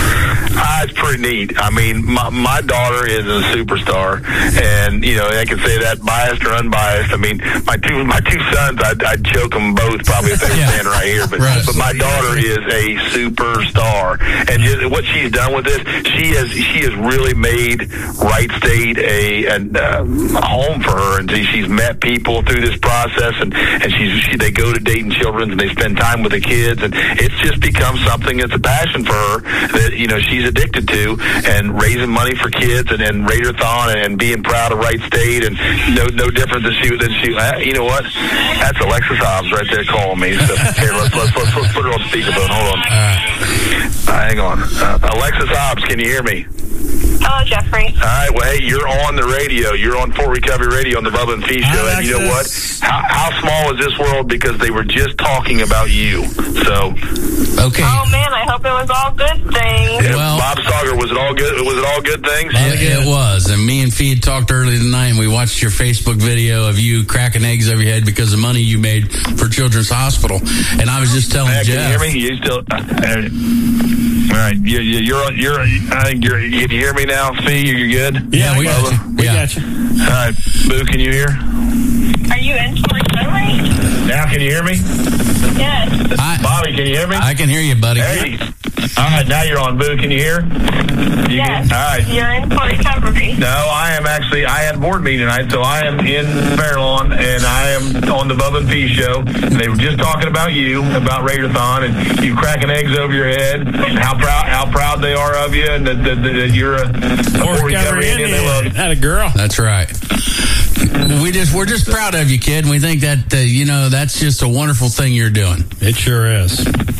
Uh, it's pretty neat. I mean, my, my daughter is a superstar, and, you know, I can say that biased or unbiased. I mean, my two, my two sons, I'd, I'd choke them both probably if they were yeah. standing right here, but, right. but my daughter is a superstar, and just what she she's done with this, she has she has really made Wright State a, a, a home for her, and she's met people through this process, and and she's she, they go to Dayton Children's and they spend time with the kids, and it's just become something that's a passion for her that you know she's addicted to, and raising money for kids, and, and Raiderthon, and being proud of Wright State, and no no different than she than she. Uh, you know what? That's Alexis Hobbs right there calling me. So here, let's let's let's, let's put her on speakerphone. Hold on. Uh, hang on, uh, Alexis Hobbs, can you hear me? Hello, Jeffrey. All right. Well, hey, you're on the radio. You're on Fort Recovery Radio on the Bubba and Fee Show. And you know what? How, how small is this world? Because they were just talking about you. So. Okay. Oh man, I hope it was all good things. Yeah, Well- Bob Sauger, was it all good? Was it all good things? Yeah, it was. And me and Fee talked earlier tonight, and we watched your Facebook video of you cracking eggs over your head because of money you made for Children's Hospital. And I was just telling Hey, Jeff. can you hear me? You still? Uh, all right. You, you, you're on. You're. I think you're. Can you hear me now, Fee? You're good. Yeah, we got you. We Yeah. got you. All right, Boo. Can you hear? Are you in for recovery? Now, can you hear me? Yes. I, Bobby, can you hear me? I can hear you, buddy. Hey. All right, now you're on. Boo, can you hear? You Yes. Can, all right. You're in for recovery. No, I am actually, I had board meeting tonight, so I am in Fairlawn, and I am on the Bubba and Fee Show. They were just talking about you, about Raiderthon, and you cracking eggs over your head, and how proud how proud they are of you, and that, that, that you're a, a Fort recovery Recovery Indian. They love you. Indian. Had a girl. That's right. We just we're just proud of you, kid. And we think that uh, you know that's just a wonderful thing you're doing. It sure is.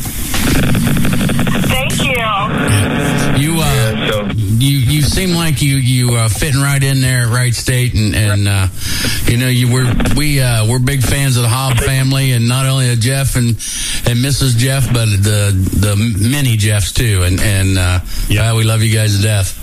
Thank you. You uh, Yeah, so- you you seem like you you uh, fitting right in there at Wright State, and and uh, you know you we're we uh, we're big fans of the Hobb family, and not only of Jeff and and Missus Jeff, but the the many Jeffs too, and and uh, yeah, we love you guys to death.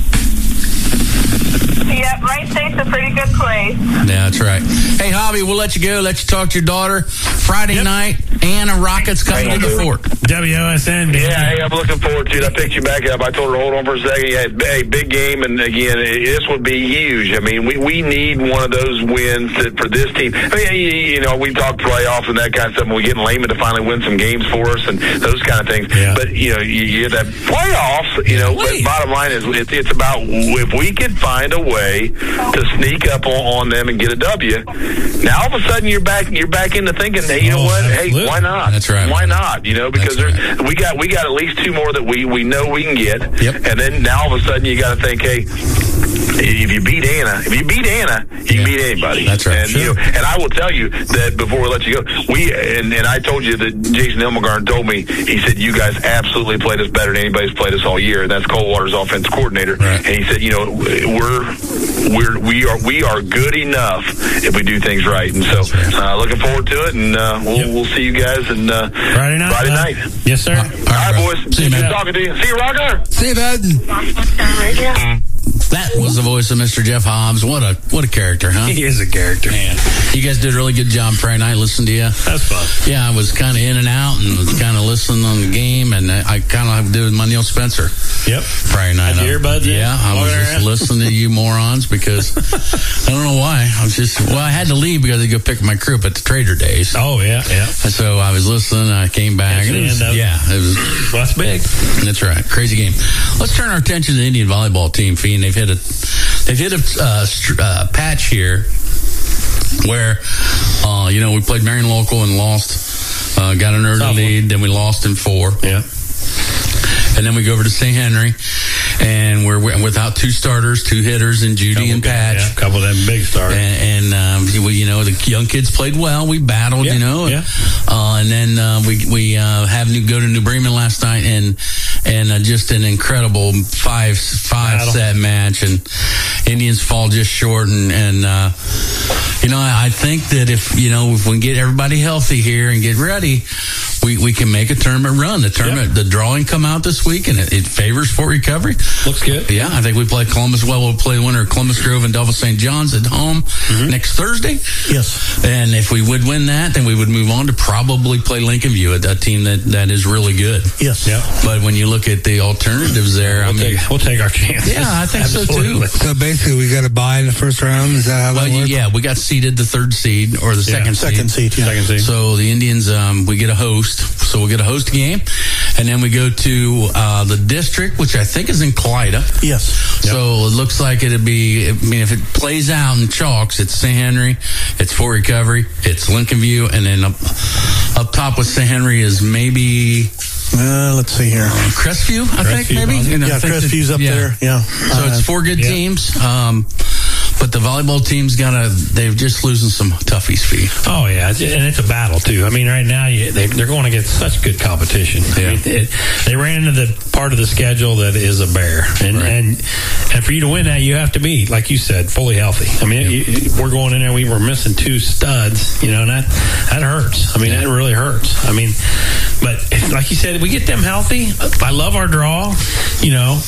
Yep, Wright State's a pretty good place. Yeah, that's right. Hey, Hobby, we'll let you go. Let you talk to your daughter. Friday Yep. night, Anna Rockets coming Hey, to the Boo. fort. W O S N. Yeah, hey, I'm looking forward to it. I picked you back up. I told her, hold on for a second. Yeah, hey, big game, and again, it, this would be huge. I mean, we, we need one of those wins that, for this team. I mean, you, you know, we talk playoffs and that kind of stuff, and we get Lehman to finally win some games for us and those kind of things. Yeah. But, you know, you, you that playoffs, you know, but bottom line is it, it's about if we could find a way to sneak up on, on them and get a W. Now, all of a sudden, you're back you're back into thinking, hey, you know Oh, what? absolutely. Hey, why not? That's right. Why not? You know, because That's there's we got we got at least two more that we, we know we can get. Yep. And then now all of a sudden you got to think, hey, if you beat Anna, if you beat Anna, you can Yeah. beat anybody. That's right. And, Sure. you know, and I will tell you that before we let you go, we and, and I told you that Jason Elmgarn told me, he said, you guys absolutely played us better than anybody's played us all year. And that's Coldwater's offense coordinator. Right. And he said, you know, we're we're we are we are good enough if we do things right. And so uh, looking forward to it, and uh, we'll Yep. we'll see you guys and uh, Friday night. Friday uh, night. Yes, sir. All All right, bro. boys. See you, Good man. talking to you. See you, Rocker. See you, bud. That was the voice of Mister Jeff Hobbs. What a what a character, huh? He is a character. Man, you guys did a really good job Friday night. Listening to you. That's fun. Yeah, I was kind of in and out and was kind of listening on the game, and I, I kind of did my Neil Spencer Yep. Friday night. Got your earbuds in? Yeah, I was Walking just around? listening to you morons because I don't know why. I was just well, I had to leave because I had to go pick my crew up at the Trader Days. Oh, yeah, yeah. And so I was listening. I came back. That's And it the was, end of it. yeah, it was. Well, that's big. That's right. Crazy game. Let's turn our attention to the Indian volleyball team, Fee, and they've hit a they've hit a uh, str- uh, patch here where uh, you know we played Marion Local and lost, uh, got an early Tough one. lead, then we lost in four, Yeah. and then we go over to Saint Henry, and we're wi- without two starters, two hitters, and Judy Couple and guys, Patch. yeah, a couple of them big stars. And, and um, we, you know, the young kids played well. We battled, Yeah, you know, yeah. uh, and then uh, we we uh, have new go to New Bremen last night, and and uh, just an incredible five five Battle. set match, and Indians fall just short, and and uh, you know, I, I think that if you know if we can get everybody healthy here and get ready, we, we can make a tournament run. The tournament, the drawing come out this week, and it, it favors Fort Recovery. Looks good. Yeah, I think we play Columbus. Well, we'll play the winner of Columbus Grove and Delta Saint John's at home Mm-hmm. next Thursday. Yes. And if we would win that, then we would move on to probably play Lincoln View, a, a team that, that is really good. Yes. Yeah. But when you look at the alternatives there, I We'll mean, take, we'll take our chances. yeah, I think so Absolutely. too. So basically, we got to buy in the first round. Is that how Well, that works? yeah, we got seeded the third seed or the Yeah, second seed. Second seat, yeah. Second seed. So the Indians, um, we get a host. So we'll get a host game. And then we go to uh, the district, which I think is in Clyda. Yes. So it looks like it'd be, I mean, if it plays out in chalks, it's Saint Henry, it's Fort Recovery, it's Lincoln View, and then up, up top with Saint Henry is maybe... Uh, let's see here. Crestview, I Crestview, think, maybe? Yeah, I think Crestview's that, up yeah. there. Yeah. So uh, it's four good yeah. teams. Um, but the volleyball team's got to, they're just losing some toughies fee. Oh, yeah. It's, and it's a battle, too. I mean, right now, you, they, they're going against such good competition. Yeah. I mean, it, they ran into the part of the schedule that is a bear. And, Right. and and for you to win that, you have to be, like you said, fully healthy. I mean, Yeah. you, we're going in there, we were missing two studs, you know, and that, that hurts. I mean, Yeah. that really hurts. I mean, but like you said, we get them healthy. I love our draw, you know.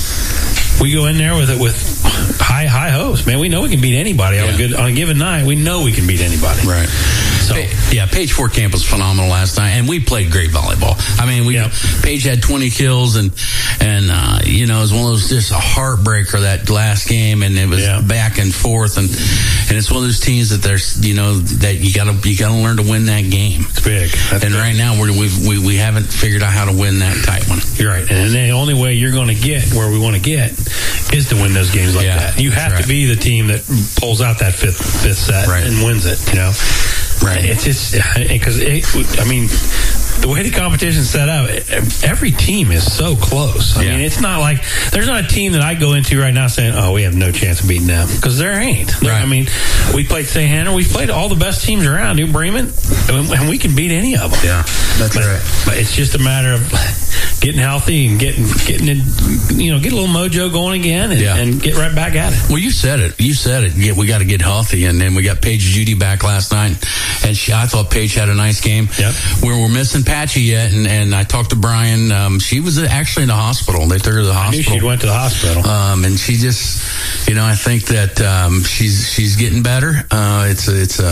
We go in there with it with high high hopes, man. We know we can beat anybody on Yeah. a good on a given night. We know we can beat anybody. Right. So Pa- yeah, Page Four Camp was phenomenal last night, and we played great volleyball. I mean, we Yep. Page had twenty kills, and and uh, you know, it was one of those just a heartbreaker that last game, and it was Yeah. back and forth, and and it's one of those teams that there's you know that you gotta you gotta learn to win that game. it's big. That's And big. right now we're, we've, we we haven't figured out how to win that tight one. You're right. And the only way you're going to get where we want to get is to win those games like Yeah, that. You have that's to be the team that pulls out that fifth fifth set Right. and wins it, you know. Right. It's just because it, I mean, the way the competition's set up, every team is so close. I Yeah. mean, it's not like there's not a team that I go into right now saying, "Oh, we have no chance of beating them," because there ain't. There- Right. I mean, we played Saint Hannah, we played all the best teams around, New Bremen, and and we can beat any of them. Yeah, that's but, right. But it's just a matter of getting healthy and getting getting it, you know, get a little mojo going again, and, Yeah. and get right back at it. Well, you said it. You said it. Yeah, we got to get healthy, and then we got Paige Judy back last night, and she, I thought Paige had a nice game. Yep. We're, we're missing Patchy yet, and, and I talked to Brian. Um, she was actually in the hospital. They took her to the I knew hospital. she went to the hospital. Um, and she just, you know, I think that um, she's she's getting better. Uh, it's a, it's a,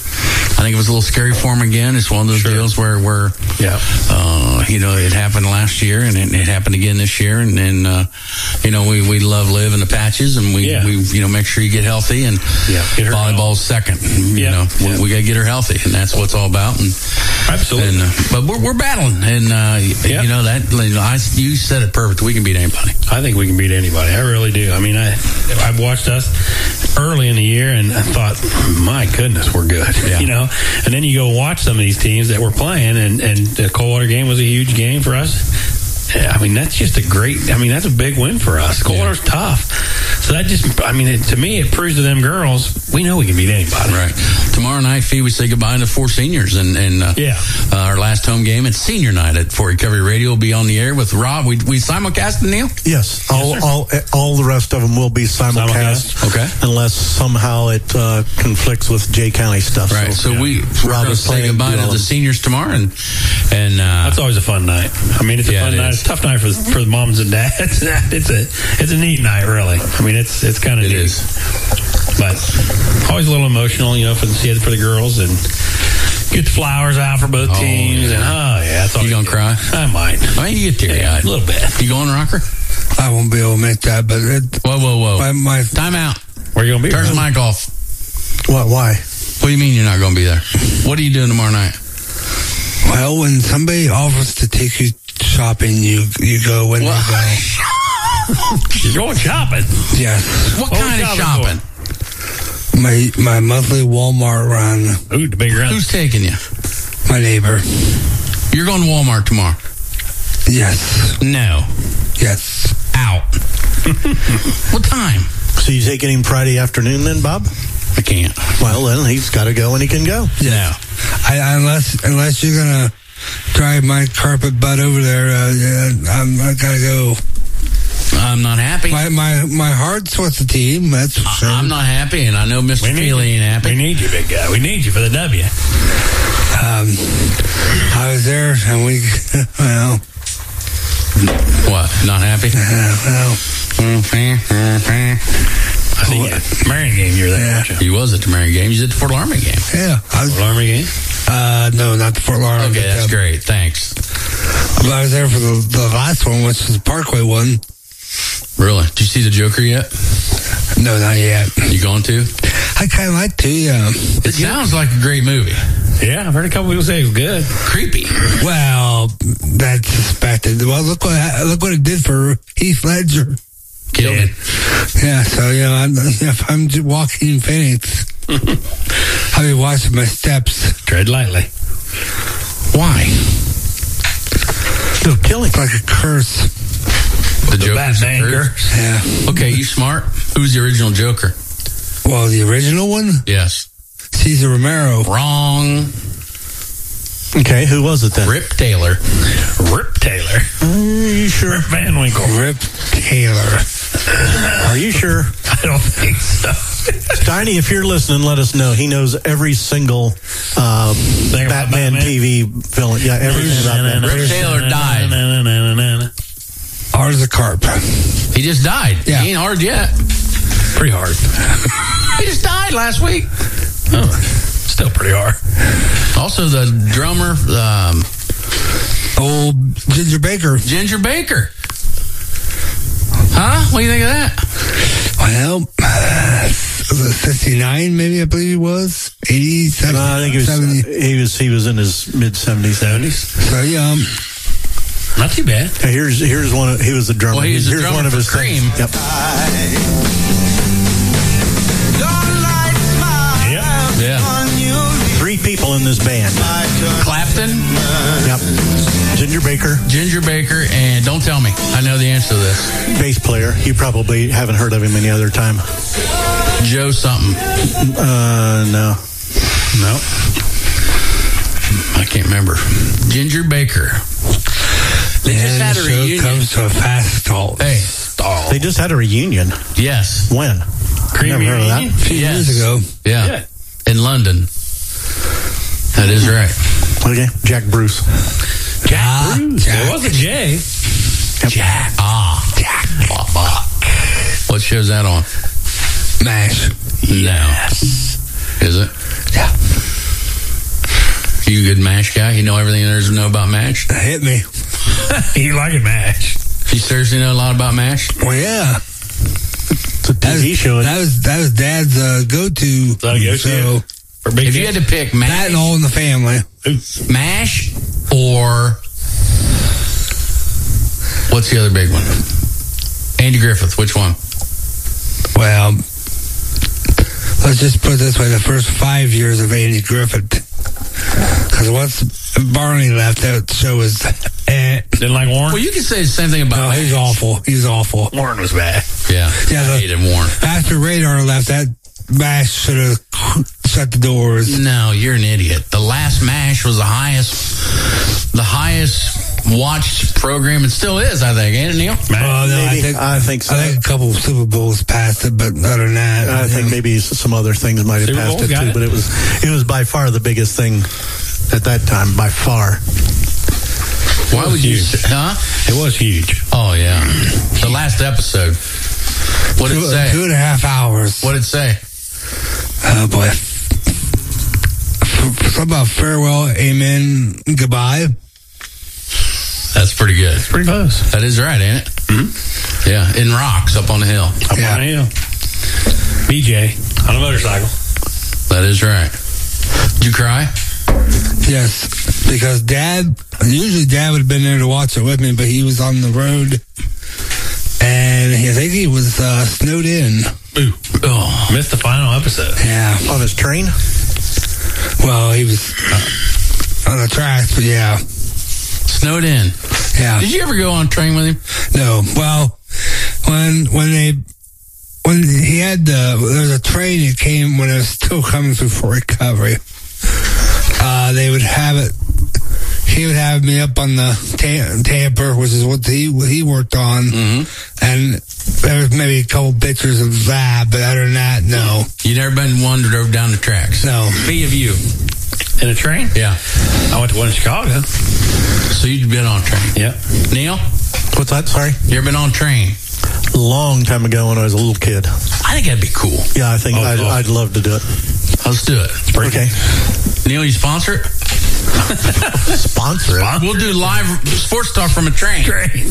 I think it was a little scary for him again. It's one of those Sure. deals where where, Yeah. uh, you know, it happened last year and it, it happened again this year. And then, uh, you know, we, we love Liv in the Patches, and we, Yeah. we you know make sure you get healthy, and Yeah, get her volleyball's second. You Yeah. know, Yeah. we, we got to get her healthy, and that's what it's all about. And, Absolutely. and, uh, but we're we're battling, and uh, Yeah. you know that you know, I you said it perfect. We can beat anybody. I think we can beat anybody. I really do. I mean, I I've watched us early in the year, and I thought, my goodness, we're good. Yeah. You know, and then you go watch some of these teams that we're playing, and and the Coldwater game was a huge game for us. I mean, that's just a great. I mean, that's a big win for us. Coldwater's yeah. tough, so that just. I mean, it, to me, it proves to them girls we know we can beat anybody. Right. Tomorrow night, Fee, we say goodbye to four seniors, and and uh, yeah, uh, our last home game at senior night at Fort Recovery Radio will be on the air with Rob. We we simulcast, Neil. Yes, all yes, all all the rest of them will be simulcast. simulcast. Okay. Unless somehow it uh, conflicts with Jay County stuff. Right. So, so yeah. we we're Rob going to is say playing goodbye to the seniors tomorrow, and and uh, that's always a fun night. I mean, it's a yeah, fun it night. is. It's a tough night for for the moms and dads. It's a it's a neat night, really. I mean, it's it's kind of neat. Is. But always a little emotional, you know, for the for the girls, and get the flowers out for both oh, teams, yeah. and oh yeah, that's all you gonna cry? I might. I mean, you get teary eyed yeah, a little bit. You going, Rocker? I won't be able to make that, but it, whoa, whoa, whoa! My, my time out. Where you gonna be? Turn the mic off. What? Why? What do you mean you're not gonna be there? What are you doing tomorrow night? Well, when somebody offers to take you shopping, you you go when what? you go. You're going shopping? Yes. What, what kind of shopping? shopping? My my monthly Walmart run. Ooh, the big run. Who's taking you? My neighbor. You're going to Walmart tomorrow? Yes. No. Yes. Out. What time? So you taking him Friday afternoon then, Bob? I can't. Well, then he's got to go and he can go. Yeah. I, unless unless you're gonna drive my carpet butt over there, uh, yeah, I'm I gotta go. I'm not happy. My my my heart's with the team. That's for sure. I'm not happy, and I know Mister Feely ain't happy. We need you, big guy. We need you for the W. Um, I was there, and we well. What? Not happy? Uh, well. I think oh, Marion game you were there. Yeah. He was at the Marion game. He was at the Fort Laramie game. Yeah. I was, Fort Laramie game? Uh, no, not the Fort Laramie. Okay, that's um, great. Thanks. But I was there for the, the last one, which was the Parkway one. Really? Did you see the Joker yet? No, not yet. You going to? I kind of like to, yeah. It sounds like a great movie. Yeah, I've heard a couple people say it was good. Creepy. Well, that's suspected. Well, look what look what it did for Heath Ledger. Killed it. Yeah, so, you know, I'm, if I'm just walking Phoenix, I'll be watching my steps. Tread lightly. Why? Still killing. It's like a curse. The, the Joker's a Batman curse? Yeah. Okay, you smart. Who's the original Joker? Well, the original one? Yes. Cesar Romero. Wrong. Okay, who was it then? Rip Taylor. Rip Taylor. Are you sure? Rip Van Winkle. Rip Taylor. Are you sure? I don't think so. Steiny, if you're listening, let us know. He knows every single uh, Batman, Batman T V villain. Yeah, everything about that. Rip Taylor died. Hard as a carp. He just died. Yeah. He ain't hard yet. Pretty hard. He just died last week. Oh, still pretty hard. Also, the drummer, um, Old Ginger Baker. Ginger Baker. Huh? What do you think of that? Well, uh, sixty-nine, maybe I believe he was. eighty-seven. No, I think he was, seventy. he was. He was in his mid seventies. seventies. So yeah. Um, Not too bad. Here's here's one. Of, he was the drummer. Well, he was the here's drummer one of for his Cream. things. Yep. Yeah. Three people in this band. Clapton. Yep. Ginger Baker. Ginger Baker, and don't tell me. I know the answer to this. Bass player. You probably haven't heard of him any other time. Joe something. Uh, no. No. I can't remember. Ginger Baker. They just had a show reunion. comes to a fast halt. Hey, stall. They just had a reunion. Yes. When? Cream Never heard of that. reunion? A few Yes. years ago. Yeah. Yeah. In London. That is right. Okay. Jack Bruce. Jack Ah, Bruce. Jack. It wasn't Jay. Jack. Ah. Jack. What show's that on? MASH. No. Is it? Yeah. You a good MASH guy? You know everything there is to know about MASH? Hit me. You like it, MASH. You seriously know a lot about MASH? Well, yeah. It's a T That V was, show. that was that was Dad's uh, go-to. that a go-to? So For big If you had to pick that MASH, and All in the Family. MASH or what's the other big one? Andy Griffith. Which one? Well, let's just put it this way: the first five years of Andy Griffith, because once Barney left, that show was. Eh. Didn't like Warren? Well, you can say the same thing about. No, he's MASH. awful. He's awful. Warren was bad. Yeah, Yeah, the- I hated Warren. After Radar left, that MASH should have shut the doors. No, you're an idiot. The last MASH was the highest, the highest watched program. It still is, I think, ain't it, Neil? Well, no, I Maybe. think I think so. I think a couple of Super Bowls passed it, but other than that, I think maybe some other things might have Super passed Bowl, it got too, it. but it was it was by far the biggest thing at that time, by far. Why would you? huge. Say, huh? It was huge. Oh yeah, the last episode. What did it two, say? two and a half hours. What did it say? Oh boy. Something about farewell, amen, goodbye. That's pretty good. Pretty close. That is right, ain't it? Mm-hmm. Yeah, in rocks up on the hill. Up Yeah. on the hill. B J on a motorcycle. That is right. Did you cry? Yes, because Dad, usually Dad would have been there to watch it with me, but he was on the road, and I think he was uh, snowed in. Ooh. Oh, missed the final episode. Yeah. On his train? Well, he was uh, on the tracks, but yeah. Snowed in. Yeah. Did you ever go on a train with him? No. Well, when when they when he had the there was a train that came when it was still coming through for recovery. Uh, they would have it. He would have me up on the ta- tamper, which is what he he worked on, Mm-hmm. and there was maybe a couple pictures of that, but other than that, no, You never been one that drove down the tracks? no. B of you. In a train? Yeah. I went to one in Chicago. So you've been on a train? Yeah. Neil, What's that? Sorry? you ever been on a train? A long time ago when I was a little kid. I think that'd be cool. Yeah, I think Oh, I'd, cool. I'd love to do it. Let's do it. Okay. Neil, you sponsor it? Sponsor it. We'll do live sports talk from a train.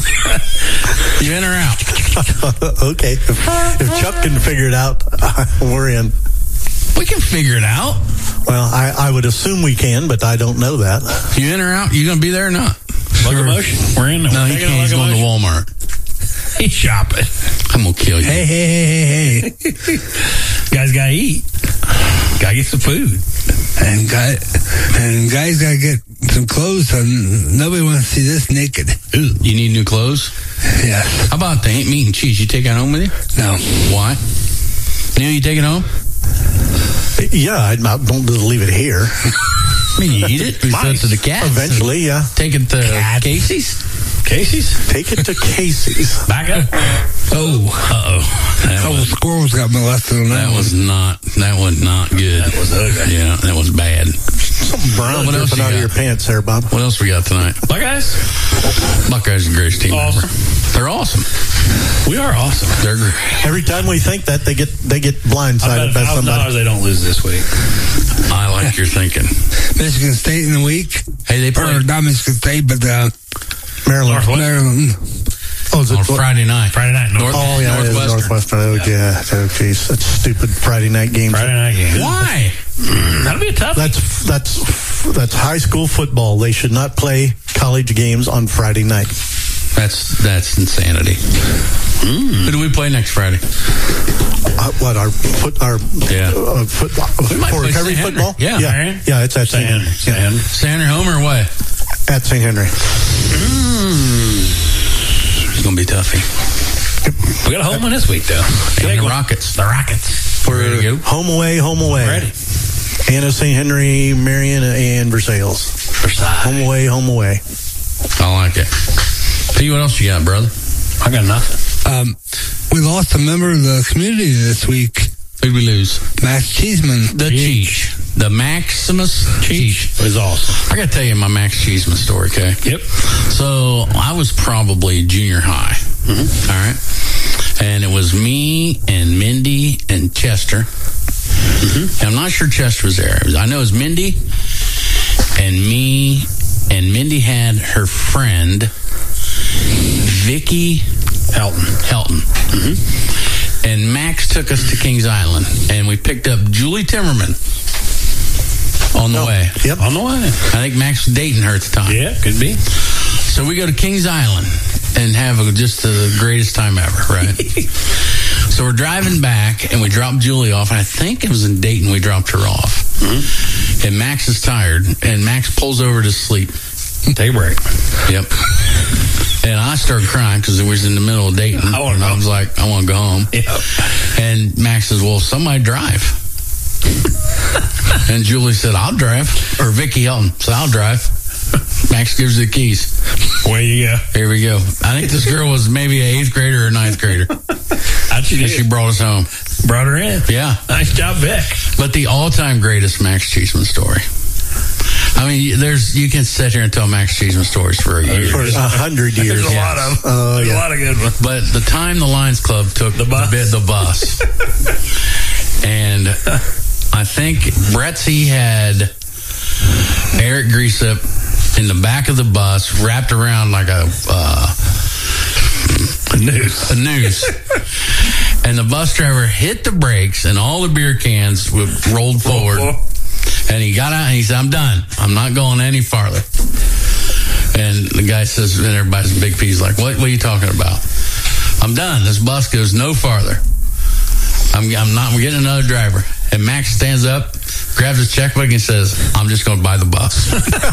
You in or out? Okay. If, if Chuck can figure it out, we're in. We can figure it out. Well, I, I would assume we can, but I don't know that. You in or out? You going to be there or not? Locomotion. We're in. No, he can't. He's going to Walmart. He's shopping. I'm going to kill you. Hey, hey, hey, hey, hey. Guys got to eat. Got to get some food. And, guy, and guys got to get some clothes on. Nobody wants to see this naked. Ooh, you need new clothes? Yes. How about the meat and cheese? You take it home with you? No. Why? Neil, you take it home? Yeah, I don't just leave it here. I mean, you eat it? We sell it to the cats. Eventually, yeah. Take it to cats. Casey's? Casey's? Take it to Casey's. Back up. Oh. Uh-oh. A couple squirrels got molested on that. That was not, that was not good. That was ugly. Yeah, that was bad. Something brown What else dripping you out of got? your pants there, Bob. What else we got tonight? Buckeyes? Buckeyes are the greatest team Awesome. ever. They're awesome. We are awesome. They're great. Every time we think that, they get they get I bet blindsided a by thousand dollars somebody. they don't lose this week. I like your thinking. Michigan State in the week. Hey, they Or played not Michigan State, but uh, Maryland. Northwest. Maryland. Oh, is it on Friday night. Friday night. North, Oh, yeah, it is Northwestern. Northwestern. Oh, yeah. Oh, geez. That's stupid Friday night games. Friday night game. Why? That'll be a tough. That's that's that's high school football. They should not play college games on Friday night. That's that's insanity. Mm. Who do we play next Friday? Uh, what our foot our Yeah. uh, foot We might for play recovery Saint Henry. football? Yeah. yeah, yeah. It's at Saint Henry. Saint Yeah. Henry. Sander home or away? At Saint Henry. Mm. It's gonna be toughy. We got a home one this week, though. And the Rockets. The Rockets. We're ready to go. Home away, home away. Ready. Anna, Saint Henry, Marion, and Versailles. Home away, home away. I like it. P, what else you got, brother? I got nothing. Um, we lost a member of the community this week. Who'd we lose? Max Cheeseman. The Cheech. The Maximus Cheech. It was awesome. I got to tell you my Max Cheeseman story, okay? Yep. So I was probably junior high. Mm-hmm. All right. And it was me and Mindy and Chester. Mm-hmm. And I'm not sure Chester was there. I know it was Mindy and me, and Mindy had her friend, Vicky Helton. Helton. Mm-hmm. And Max took us to Kings Island, and we picked up Julie Timmerman on the Oh, way. Yep. On the way. I think Max was dating her at the time. Yeah, could be. So we go to Kings Island and have a, just the greatest time ever, right? So we're driving back, and we dropped Julie off, and I think it was in Dayton we dropped her off. Mm-hmm. And Max is tired, and Max pulls over to sleep. Take a break. Yep. And I started crying because it was in the middle of Dayton. I wanna and I know. was like, I want to go home. Yep. And Max says, well, somebody drive. And Julie said, I'll drive. Or Vicky Elton said, I'll drive. Max gives her the keys. Away you go. Here we go. I think this girl was maybe an eighth grader or ninth grader. How'd she do? She brought us home. Brought her in. Yeah. Nice job, Vic. But the all-time greatest Max Cheeseman story. I mean, there's you can sit here and tell Max Cheeseman stories for a year. For a hundred years. There's a Yes. lot of them. Oh, There's yeah. a lot of good ones. But the time the Lions Club took The bus. The, the bus. And I think Brettsy had Eric Greasup in the back of the bus, wrapped around like a uh, A noose. a noose. And the bus driver hit the brakes, and all the beer cans were rolled forward. And he got out, and he said, I'm done. I'm not going any farther. And the guy says, and everybody's Big P's like, what, what are you talking about? I'm done. This bus goes no farther. I'm, I'm not, we're getting another driver. And Max stands up, grabs his checkbook, and says, I'm just going to buy the bus.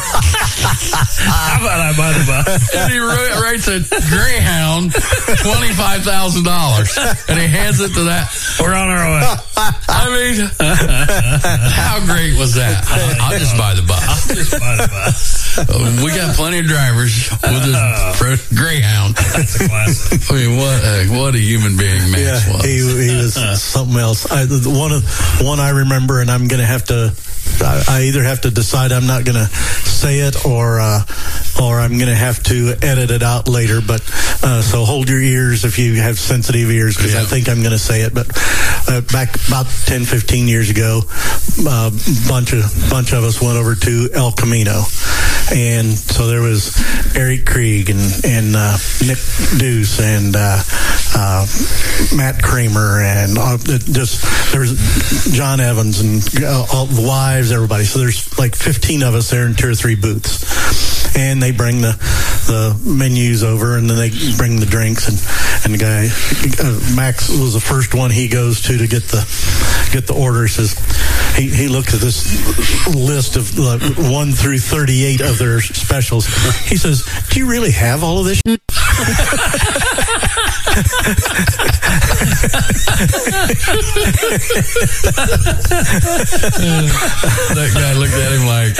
How about I buy the bus? And he wrote- writes a Greyhound twenty-five thousand dollars. And he hands it to that. We're on our way. I mean, how great was that? I'll just buy the bus. I'll just buy the bus. We got plenty of drivers with a Greyhound. That's a classic. I mean, what a, what a human being Max Yeah, was. he, he was something else. I, the one of one I remember, and I'm going to have to. I, I either have to decide I'm not going to say it, or uh, or I'm going to have to edit it out later. But uh, so hold your ears if you have sensitive ears, because Yeah. I think I'm going to say it. But uh, back about ten, fifteen years ago, a bunch of bunch of us went over to El Camino. And so there was Eric Krieg and, and uh, Nick Deuce and uh, uh, Matt Kramer, and uh, just there's John Evans and uh, all the wives, everybody. So there's like fifteen of us there in two or three booths, and they bring the the menus over, and then they bring the drinks, and and the guy uh, Max was the first one he goes to to get the get the order. He says he he looks at this list of uh, one through thirty-eight of their specials. He says, "Do you really have all of this?" That guy looked at him like.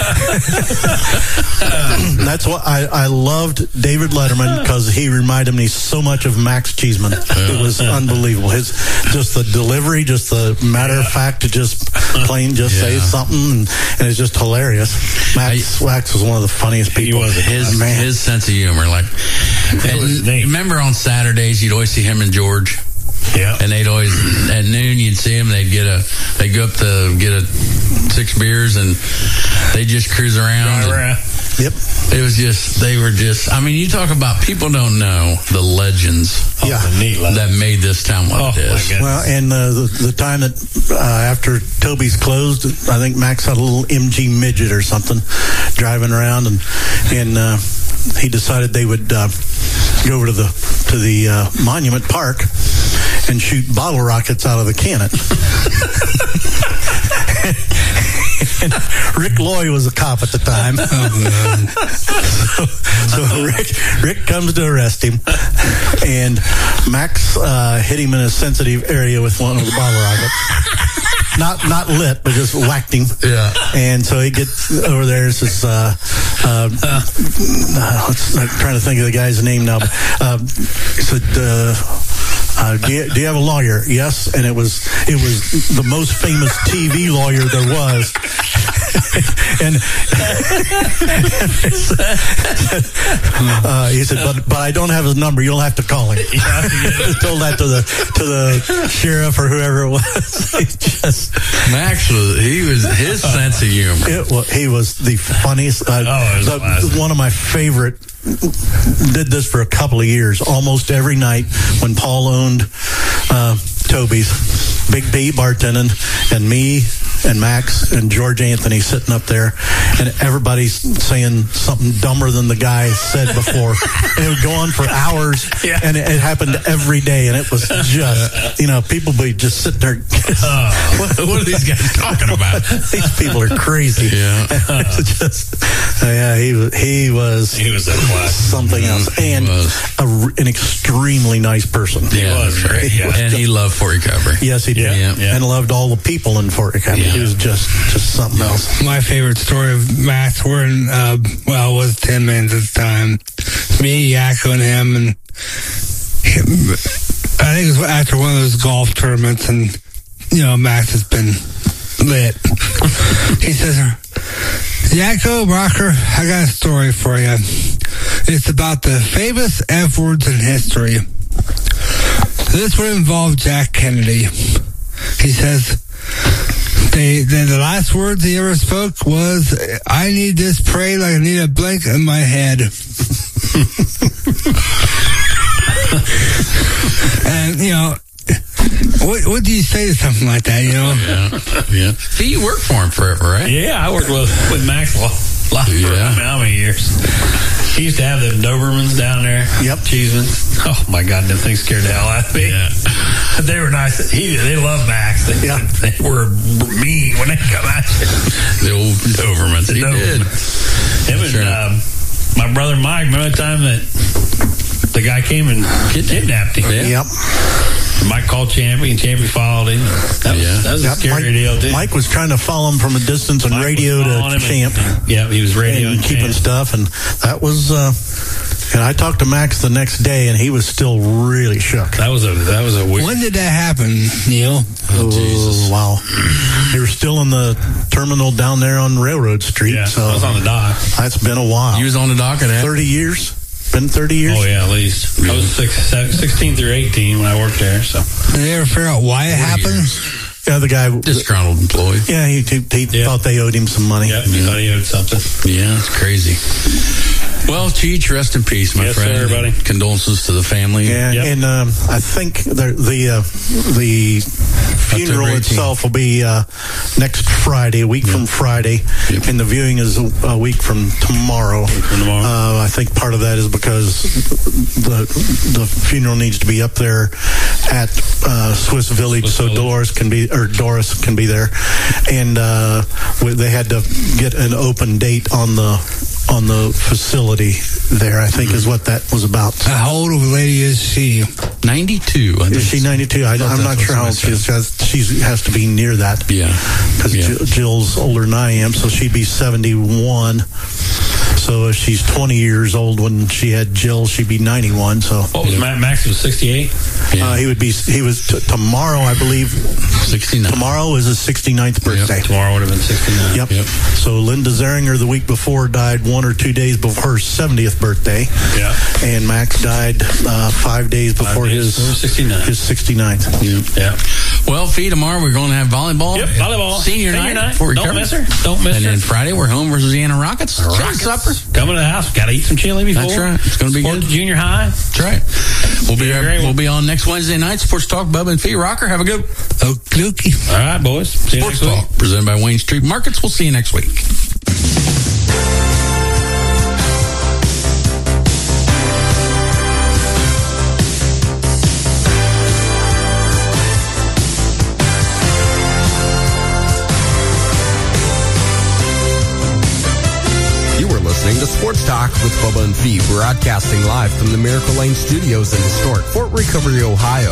That's what I, I loved David Letterman, because he reminded me so much of Max Cheeseman. It was unbelievable. His just the delivery, just the matter of fact to just plain just yeah. say something, and, and it's just hilarious. Max Wax was one of the funniest people. He was his oh, man. his sense of humor, like. And remember on Saturdays you'd always see him and George. Yeah. And they'd always, at noon, you'd see them, they'd get a, they'd go up to get a six beers, and they'd just cruise around. Right around. Yep. It was just, they were just, I mean, you talk about, people don't know the legends yeah. the neat that made this town what oh, it is. Well, and uh, the, the time that uh, after Toby's closed, I think Max had a little M G midget or something driving around, and, and, uh, he decided they would uh, go over to the to the uh, Monument Park and shoot bottle rockets out of the cannon. And Rick Loy was a cop at the time. Oh, so so Rick, Rick comes to arrest him, and Max uh, hit him in a sensitive area with one of the bottle rockets. Not not lit, but just whacked him. Yeah. And so he gets over there. This is uh, uh, uh, I'm trying to think of the guy's name now. But, uh, he said, uh, uh, do, you, do you have a lawyer? Yes. And it was it was the most famous T V lawyer there was. and uh, he said, but but I don't have his number. You'll have to call him. Told that to the to the sheriff or whoever it was. He just Max was he was his sense of humor. It was, he was the funniest. Uh, oh, the, one of my favorite. Did this for a couple of years, almost every night when Paul owned uh, Toby's. Big B bartending, and me and Max and George Anthony sitting up there, and everybody's saying something dumber than the guy said before. And it would go on for hours, yeah. and it, it happened every day, and it was just, you know, people would just sit there. Oh, what, what are these guys talking about? These people are crazy. Yeah. It's just, yeah, he, he was he was a class. something else, and a, an extremely nice person. He yeah, was great. Yeah. And he loved Fort Recovery. Yes, he did. Yeah, yeah, yeah. And loved all the people in Fort Recovery. Yeah. He was just, just something else. My favorite story of Max, we're in, uh, well, it was ten minutes at the time. Me, Yakko, and him, and him, I think it was after one of those golf tournaments, and, you know, Max has been lit. He says, Yakko, Rocker, I got a story for you. It's about the famous F words in history. This would involve Jack Kennedy. He says, they, they, the last words he ever spoke was, I need this pray like I need a blanket in my head. And, you know, what what do you say to something like that, you know? Yeah, yeah. See, you worked for him forever, right? Yeah, I worked with, with Max a lot, lot for yeah. how many years. He used to have them Dobermans down there. Yep. Cheeseman. Oh, my God, them things scared the hell out of me. Yeah. But they were nice. He, they loved Max. They, yeah. they were mean when they come at you. The old Dobermans. The He Doberman. did. Him and um, my brother Mike, remember the time that the guy came and kidnapped him? Yeah. Yep. Mike called Champy, and Champy followed him. That was, Yeah. that was Yep. a scary Mike, deal, too. Mike was trying to follow him from a distance and Mike radio to Champ. And, yeah, he was radioing and keeping Champ. stuff, and that was. Uh, and I talked to Max the next day, and he was still really shook. That was a that was a weird. When did that happen, Neil? Oh, Jesus! Wow, they were still in the terminal down there on Railroad Street. Yeah, so I was on the dock. That's been a while. You was on the dock at that? Thirty years. Been thirty years. Oh yeah, at least. I was six, sixteen through eighteen when I worked there. So Did they ever figure out why it happened? Yeah, the guy disgruntled employee. Yeah, he he, he yeah. thought they owed him some money. Yeah, he thought he owed something. Yeah, it's crazy. Well, Cheech, rest in peace, my yes, friend. Sir, buddy. Condolences to the family. Yeah, Yep. and um, I think the the uh, the funeral October eighteenth. itself will be uh, next Friday, a week Yep. from Friday, Yep. and the viewing is a, a week from tomorrow. from tomorrow. Uh, I think part of that is because the the funeral needs to be up there at uh, Swiss Village, Swiss so Village. Dolores can be or Doris can be there, and uh, we- they had to get an open date on the on the facility there. I think is what that was about. How old of a lady is she? ninety-two. I Is think. she ninety-two? I, thought I'm that's not sure how what old she somebody is. She has to be near that. Yeah. Because Yeah. Jill's older than I am, so she'd be seventy-one. So if she's twenty years old when she had Jill, she'd be ninety-one. So What was Matt Max? Was sixty-eight? uh, he would be. He was t- tomorrow, I believe. sixty-nine. Tomorrow is his sixty-ninth birthday. Tomorrow would have been sixty-nine. Yep. Yep. So Linda Zeringer the week before died one or two days before her seventieth birthday. Yeah. And Max died uh, five days before days his before sixty-nine. his sixty-ninth. Yeah. Well, Fee, tomorrow we're going to have volleyball. Yep, volleyball. Senior, Senior night. night. before we Don't cover. miss her. Don't miss and her. then Friday we're home versus the Anna Rockets. Rockets. Supper. Coming to the house. Got to eat some chili before. That's right. It's going to be Support good. the junior high. That's right. We'll be Be a there. great one. We'll be on next Wednesday night. Sports Talk, Bubba and Fee. Rocker, have a good Okie All right, boys. See you Sports next week. Talk presented by Wayne Street Markets. We'll see you next week. You were listening to Sports Talk with Bubba and Fee, broadcasting live from the Miracle Lane Studios in historic Fort Recovery, Ohio.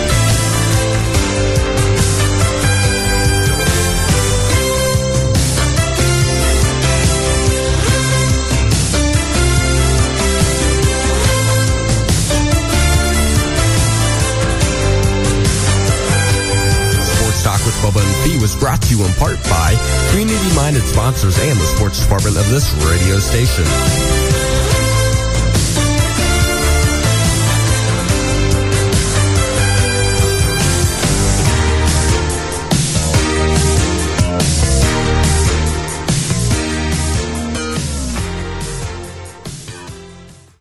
Sports Talk with Bubba and Fee was brought to you in part by community-minded sponsors and the sports department of this radio station.